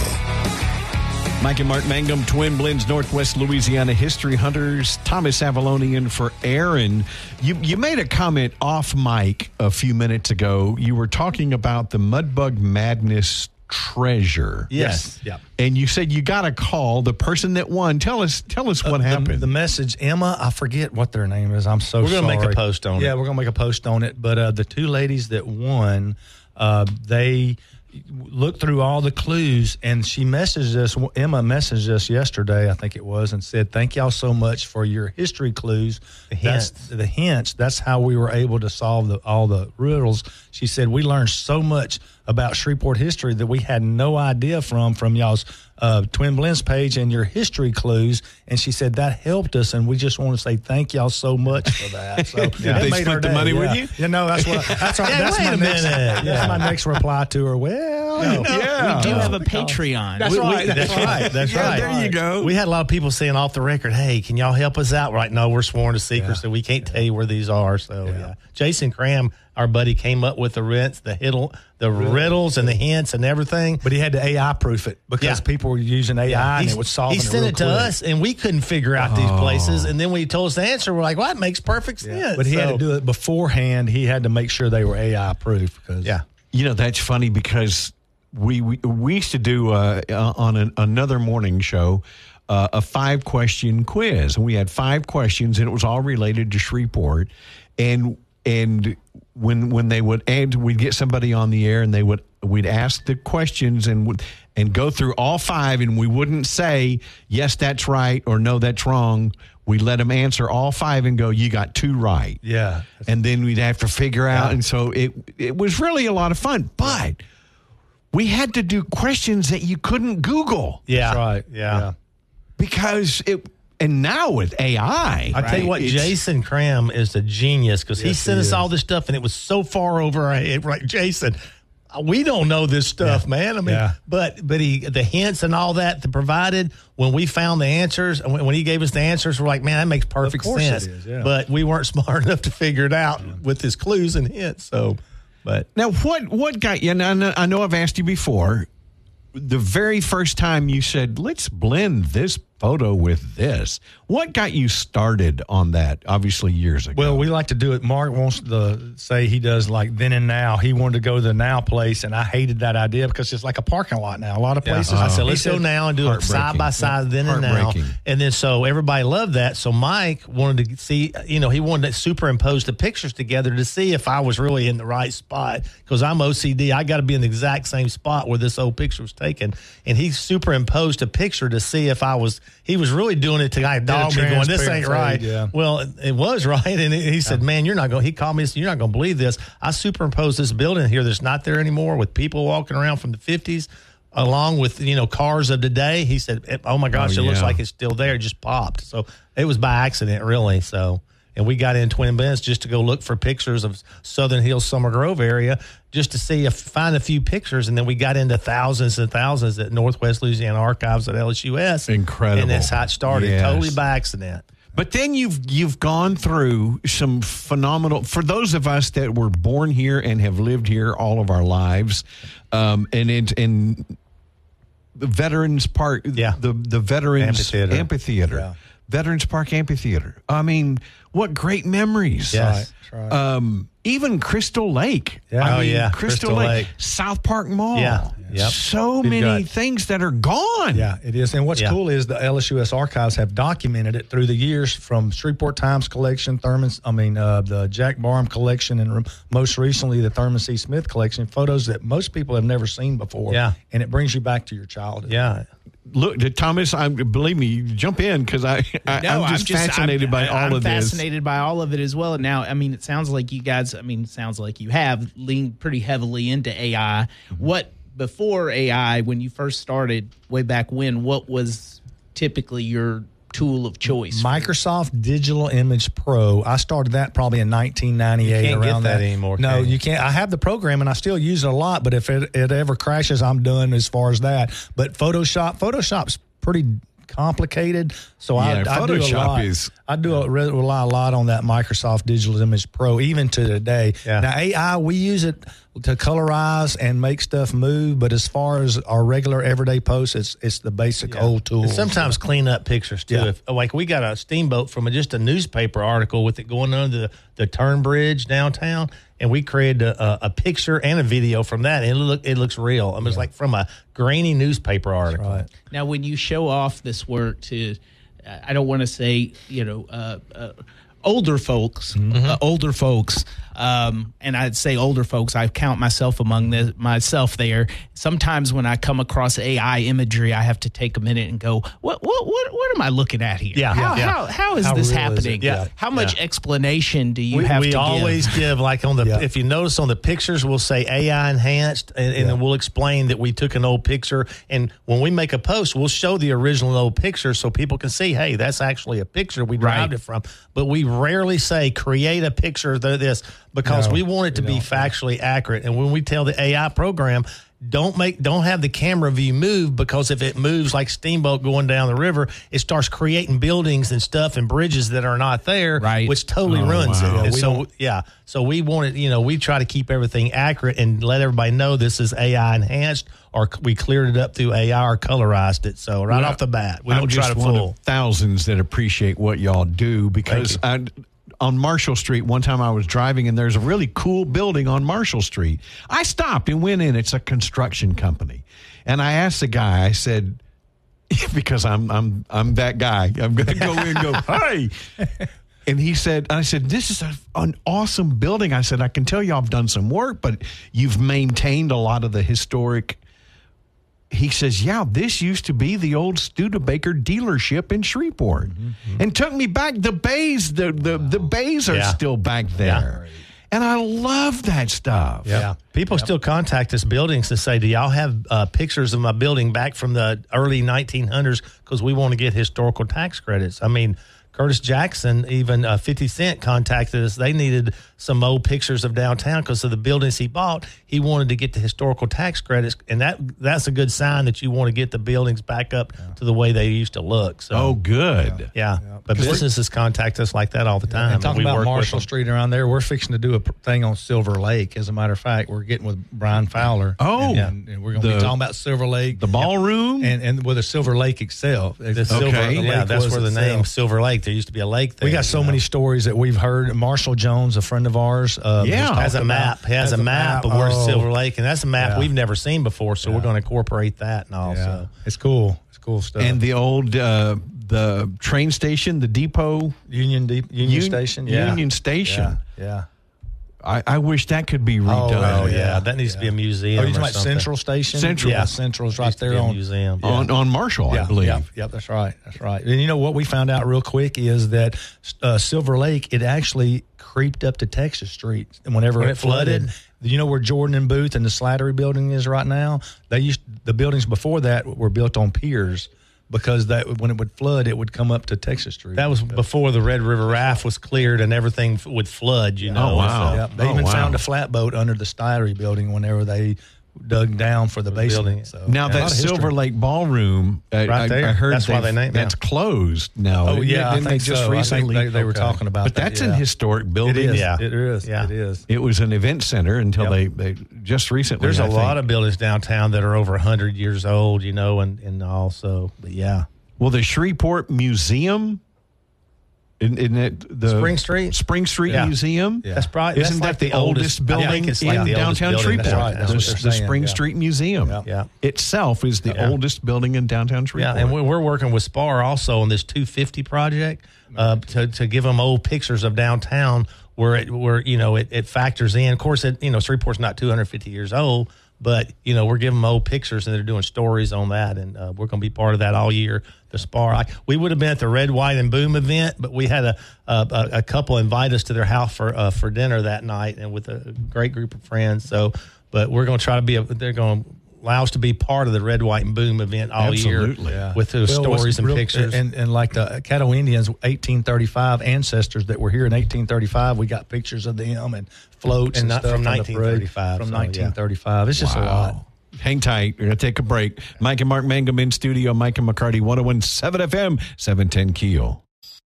Keel. Mike and Mark Mangum, Twin Blends, Northwest Louisiana History Hunters. Thomas Avalone in for Aaron. You you made a comment off mic a few minutes ago. You were talking about the Mudbug Madness treasure. Yes. Yeah. And you said you got a call. The person that won. Tell us. Tell us what Uh, happened. The, the message, Emma. I forget what their name is. I'm so We're gonna sorry. make a post on it. Yeah, we're gonna make a post on it. But uh, the two ladies that won, uh, they looked through all the clues, and she messaged us. Emma messaged us yesterday, I think it was, and said, "Thank y'all so much for your history clues. The That's hints. the hints. That's how we were able to solve the, all the riddles." She said, "We learned so much about Shreveport history that we had no idea from from y'all's uh, Twin Blends page and your history clues." And she said that helped us, and we just want to say thank y'all so much for that. So Did they split the money yeah. with you? Yeah, no, that's what. That's, our, Yeah, that's wait my a next. minute. That's my next reply to her. Well, you know, Yeah. We do Uh, have a Patreon. That's We- we- right. That's right. That's Yeah, right. there you go. We had a lot of people saying off the record, "Hey, can y'all help us out?" Right? No, we're sworn to secrecy, Yeah. so we can't tell you where these are. So, yeah. Yeah. Jason Cram, our buddy, came up with the rents, the hiddle, the riddles, and the hints and everything. But he had to A I proof it because Yeah. people were using A I and He's- it was solving He it sent real it to quick. us, and we couldn't figure out these places. And then when he told us the answer, we're like, "Well, that makes perfect sense." But he had So- to do it beforehand. He had to make sure they were A I proof. Because Yeah. You know, that's funny because we we, we used to do uh, uh, on an, another morning show uh, a five question quiz, and we had five questions, and it was all related to Shreveport. And and when when they would and we'd get somebody on the air, and they would we'd ask the questions and would and go through all five, and we wouldn't say yes, that's right, or no, that's wrong. We let them answer all five and go, you got two right. yeah, And then we'd have to figure out. And so it it was really a lot of fun. But we had to do questions that you couldn't Google Yeah. that's right. Yeah. because it. And now with A I, I tell you what, it's- Jason Cram is a genius because he Yes, sent he us is. all this stuff, and it was so far over our head. Right, Jason, we don't know this stuff, man. I mean, Yeah. but but he the hints and all that that provided when we found the answers, and when, when he gave us the answers, we're like, man, that makes perfect course it sense. is, yeah. But we weren't smart enough to figure it out with his clues and hints. So, but Now, what what got you? And I know, I know I've asked you before. The very first time you said, "Let's blend this photo with this," what got you started on that? Obviously, years ago. Well, we like to do it. Mark wants to say he does like then and now. He wanted to go to the now place, and I hated that idea because it's like a parking lot now. A lot of places. I said, He let's go now and do it Heartbreaking. side by side, then and now. Heartbreaking. And then so everybody loved that. So Mike wanted to see, you know, he wanted to superimpose the pictures together to see if I was really in the right spot because I'm O C D. I got to be in the exact same spot where this old picture was taken. And he superimposed a picture to see if I was, he was really doing it to kind of dog me going, this ain't transparent right. fade, yeah. Well, it, it was right. And he he said, man, you're not going, he called me and said, you're not going to believe this. I superimposed this building here that's not there anymore with people walking around from the fifties along with, you know, cars of today. He said, oh, my gosh, Oh, it looks yeah. like it's still there. It just popped. So it was by accident, really. So, and we got in Twin Bends just to go look for pictures of Southern Hills, Summer Grove area, just to see if find a few pictures. And then we got into thousands and thousands at Northwest Louisiana Archives at L S U S. Incredible. And that's how it started, Yes. totally by accident. But then you've you've gone through some phenomenal, for those of us that were born here and have lived here all of our lives, um, and in, in the Veterans Park, Yeah. the the Veterans Amphitheater. Amphitheater. Yeah. Veterans Park Amphitheater. I mean, what great memories. Yes. That's right. Um, even Crystal Lake. Yeah. I Oh, mean, yeah. Crystal, Crystal Lake. Lake. South Park Mall. Yeah. Yep. So We've many got- things that are gone. Yeah, it is. And what's Yeah. cool is the L S U S archives have documented it through the years, from Shreveport Times collection, Thurman's, I mean, uh, the Jack Barham collection, and most recently the Thurman C. Smith collection, photos that most people have never seen before. Yeah. And it brings you back to your childhood. Yeah. Look, Thomas, I believe me, jump in because I, I No, I'm just fascinated I'm- by all I'm of this. fascinated by all of it as well. And now, I mean, it sounds like you guys, I mean, it sounds like you have leaned pretty heavily into A I. What, before A I, when you first started way back when, what was typically your tool of choice? Microsoft Digital Image Pro. I started that probably in nineteen ninety-eight. You can't get around that anymore, No, can you? you can't. I have the program and I still use it a lot, but if it, it ever crashes, I'm done as far as that. But Photoshop, Photoshop's pretty complicated, so Yeah, I, I do a Photoshop lot. is- I do a, re- rely a lot on that Microsoft Digital Image Pro, even to today. Yeah. Now A I, we use it to colorize and make stuff move, but as far as our regular everyday posts, it's it's the basic old tool. And sometimes clean up pictures too. Yeah. If, like we got a steamboat from a, just a newspaper article with it going under the, the turn bridge downtown, and we created a, a, a picture and a video from that, and it look it looks real. I mean, it's like from a grainy newspaper article. right. Now, when you show off this work to, I don't want to say, you know, uh, uh, older folks, uh, older folks, um, and I'd say older folks, I count myself among the, myself there. Sometimes when I come across A I imagery, I have to take a minute and go, what, what, what, what am I looking at here? Yeah, How, yeah. how, how is How this real is happening? it? Yeah. How much Yeah. explanation do you We, have we to always give? give, like on the Yeah. if you notice on the pictures, we'll say A I enhanced, and, and then we'll explain that we took an old picture. And when we make a post, we'll show the original old picture so people can see, hey, that's actually a picture we derived Right. it from. But we rarely say create a picture of this because No, we want it to we be don't. factually accurate. And when we tell the A I program, don't make don't have the camera view move, because if it moves like steamboat going down the river, it starts creating buildings and stuff and bridges that are not there, Right. which totally Oh, ruins wow. it. Yeah, And we so don't- yeah, so we wanted, you know, we try to keep everything accurate and let everybody know this is A I enhanced, or we cleared it up through A I or colorized it. So right Well, off the bat, we I'm don't try just to one fool. of thousands that appreciate what y'all do, because I, on Marshall Street, one time I was driving and there's a really cool building on Marshall Street. I stopped and went in. It's a construction company. And I asked the guy, I said, because I'm I'm I'm that guy. I'm going to go in and go, hey. And he said, I said, this is a, an awesome building. I said, I can tell you I've done some work, but you've maintained a lot of the historic. He says, yeah, this used to be the old Studebaker dealership in Shreveport. And took me back. The bays, the the, the bays are Yeah. still back there. And I love that stuff. Yeah. People still contact us buildings to say, do y'all have uh, pictures of my building back from the early nineteen hundreds? Because we want to get historical tax credits. I mean, Curtis Jackson, even uh, fifty Cent contacted us. They needed some old pictures of downtown because of the buildings he bought. He wanted to get the historical tax credits, and that that's a good sign that you want to get the buildings back up to the way they used to look. So, Oh, good. yeah. But businesses contact us like that all the time. And talking we about work with Marshall them. Street around there, we're fixing to do a pr- thing on Silver Lake. As a matter of fact, we're getting with Brian Fowler. Oh. and, and we're going to The- be talking about Silver Lake, The ballroom? and and with the Silver Lake itself. The Silver, Okay. yeah, lake that's was where the itself. name Silver Lake. There used to be a lake there. We got so you know. many stories that we've heard. Marshall Jones, a friend of ours, uh, Yeah. just has a talked map. about- He has, a map, of where's Oh, Silver Lake, and that's a map Yeah. we've never seen before. So we're going to incorporate that and all. Yeah, So it's cool. It's cool stuff. And the old uh, the train station, the depot, Union Deep, Union Un- Station, yeah. Union Station. Yeah, yeah. I, I wish that could be redone. oh yeah, yeah, that needs to be a Oh, museum. you talking or about something. Central Station? Central. yeah, Central's right Used to there be a on museum. On on Marshall, Yeah, I believe. Yep, yep, that's right. That's right. And you know what we found out real quick is that uh, Silver Lake, it actually creeped up to Texas Street whenever When it it flooded? flooded. You know where Jordan and Booth and the Slattery building is right now? They used the buildings before that were built on piers because that when it would flood, it would come up to Texas Street. That was before the Red River Raft was cleared and everything f- would flood, you know. Oh, wow. So, yeah, they Oh, even wow. found a flatboat under the Slattery building whenever they dug down for the basement. building. So, Now yeah, a that lot of history. Silver Lake Ballroom, I, Right I, there. I heard That's why they've- they named that's it. closed now. Oh yeah, I Didn't they think just so. recently. I think they, they were Okay. talking about but that. that's yeah. an historic It building. is. Yeah. It is. Yeah. It is. It was an event center until Yep. they, they just recently. There's a I think. lot of buildings downtown that are over one hundred years old, you know, and, and also, but yeah. Well, the Shreveport Museum, isn't, isn't it the Spring Street? Spring Street Yeah. Museum? That's probably Isn't that's that like the oldest I building think it's in like the oldest downtown building. Shreveport? That's right. That's the what they're the saying, Spring yeah. Street Museum Yeah. Yeah. itself is the Yeah. oldest building in downtown Yeah, Shreveport. and we- we're working with SPAR also on this two fifty project uh, to to give them old pictures of downtown where it where you know it, it factors in. Of course, it, you know Shreveport's not two hundred fifty years old, but you know we're giving them old pictures and they're doing stories on that, and uh, we're going to be part of that all year. The SPAR, I, we would have been at the Red, White, and Boom event, but we had a a, a couple invite us to their house for uh, for dinner that night, and with a great group of friends. So, but we're going to try to be. A, they're going to allow us to be part of the Red, White, and Boom event all Absolutely. year Yeah. with those Well, what's stories and real- pictures. and, and like the Caddo Indians, eighteen thirty-five ancestors that were here in eighteen thirty-five, we got pictures of them and floats And and, not stuff from the parade nineteen thirty-five, From so, yeah. nineteen thirty-five, it's just a lot. Hang tight. We're going to take a break. Mike and Mark Mangum in studio. Mike and McCarty, one oh one point seven F M, seven ten Keel.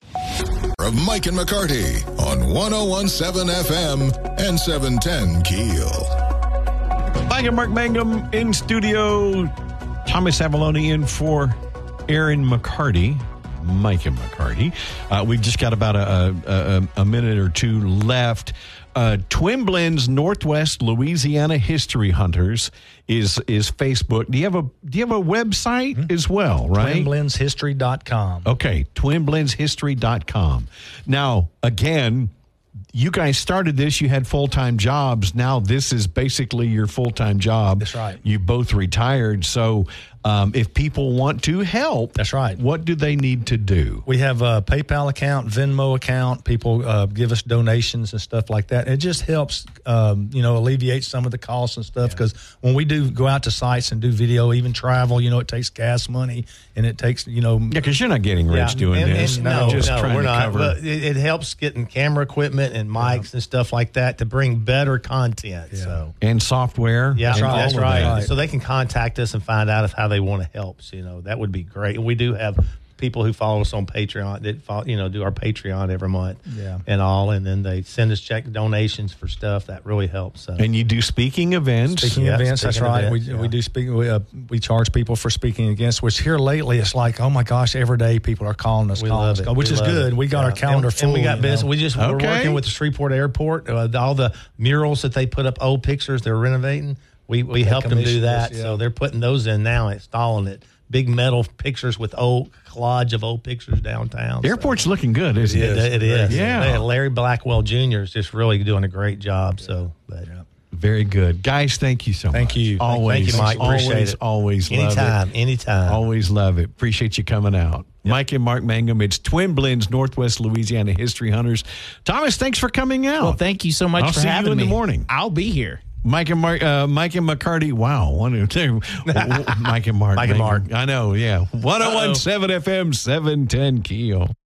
Of Mike and McCarty on one oh one point seven F M and seven ten Keel. Mike and Mark Mangum in studio. Thomas Avalone in for Aaron McCarty. Mike and McCarty. Uh, we've just got about a, a, a minute or two left. Uh, Twin Blends Northwest Louisiana History Hunters is is Facebook. Do you have a Do you have a website mm-hmm. as well? Right, twin blends history dot com. Okay, twin blends history dot com. Now, again, you guys started this. You had full time jobs. Now this is basically your full time job. That's right. You both retired. So, um, if people want to help, that's right. What do they need to do? We have a PayPal account, Venmo account. People uh, give us donations and stuff like that. It just helps, um, you know, alleviate some of the costs and stuff. Because yeah. when we do go out to sites and do video, even travel, you know, it takes gas money and it takes, you know, yeah, because you're not getting rich yeah. doing and, this. And no, just no, trying we're to not. cover. But it, it helps getting camera equipment and mics yeah. and stuff like that to bring better content. Yeah. So and software. Yeah, and right, that's all right. that. So they can contact us and find out if how they want to help. So, you know, that would be great. And we do have people who follow us on Patreon that follow, you know, do our Patreon every month yeah. and all, and then they send us check donations for stuff that really helps. So. And you do speaking events. Speaking yeah, events, speaking that's right. events, we yeah. we do speak. We, uh, we charge people for speaking against. Which here lately, it's like, oh my gosh, every day people are calling us, We calling love us, it. which We is love good. it. We got yeah. our calendar and, full. And we got you business. know. We just Okay. we're working with the Shreveport Airport. Uh, all the murals that they put up, old pictures they're renovating. We we helped them do commissioned that. us, yeah. So they're putting those in now, installing it. Big metal pictures with old collage of old pictures downtown. The airport's looking good, isn't it? It, it is. Yeah. Yeah. Larry Blackwell Junior is just really doing a great job. So, but yeah. Very good. Guys, thank you so Thank much. you. Always. Thank you, Mike. Appreciate always, it. always love anytime, it. anytime. Always love it. Appreciate you coming out. Yep. Mike and Mark Mangum. It's Twin Blends Northwest Louisiana History Hunters. Thomas, thanks for coming out. Well, thank you so much I'll for see having you in me. the morning. I'll be here. Mike and Mark, uh, Mike and McCarty. Wow, one, two, Mike and Mark, Mike and Mark. I know. Yeah, one oh one point seven F M, seven ten Keel.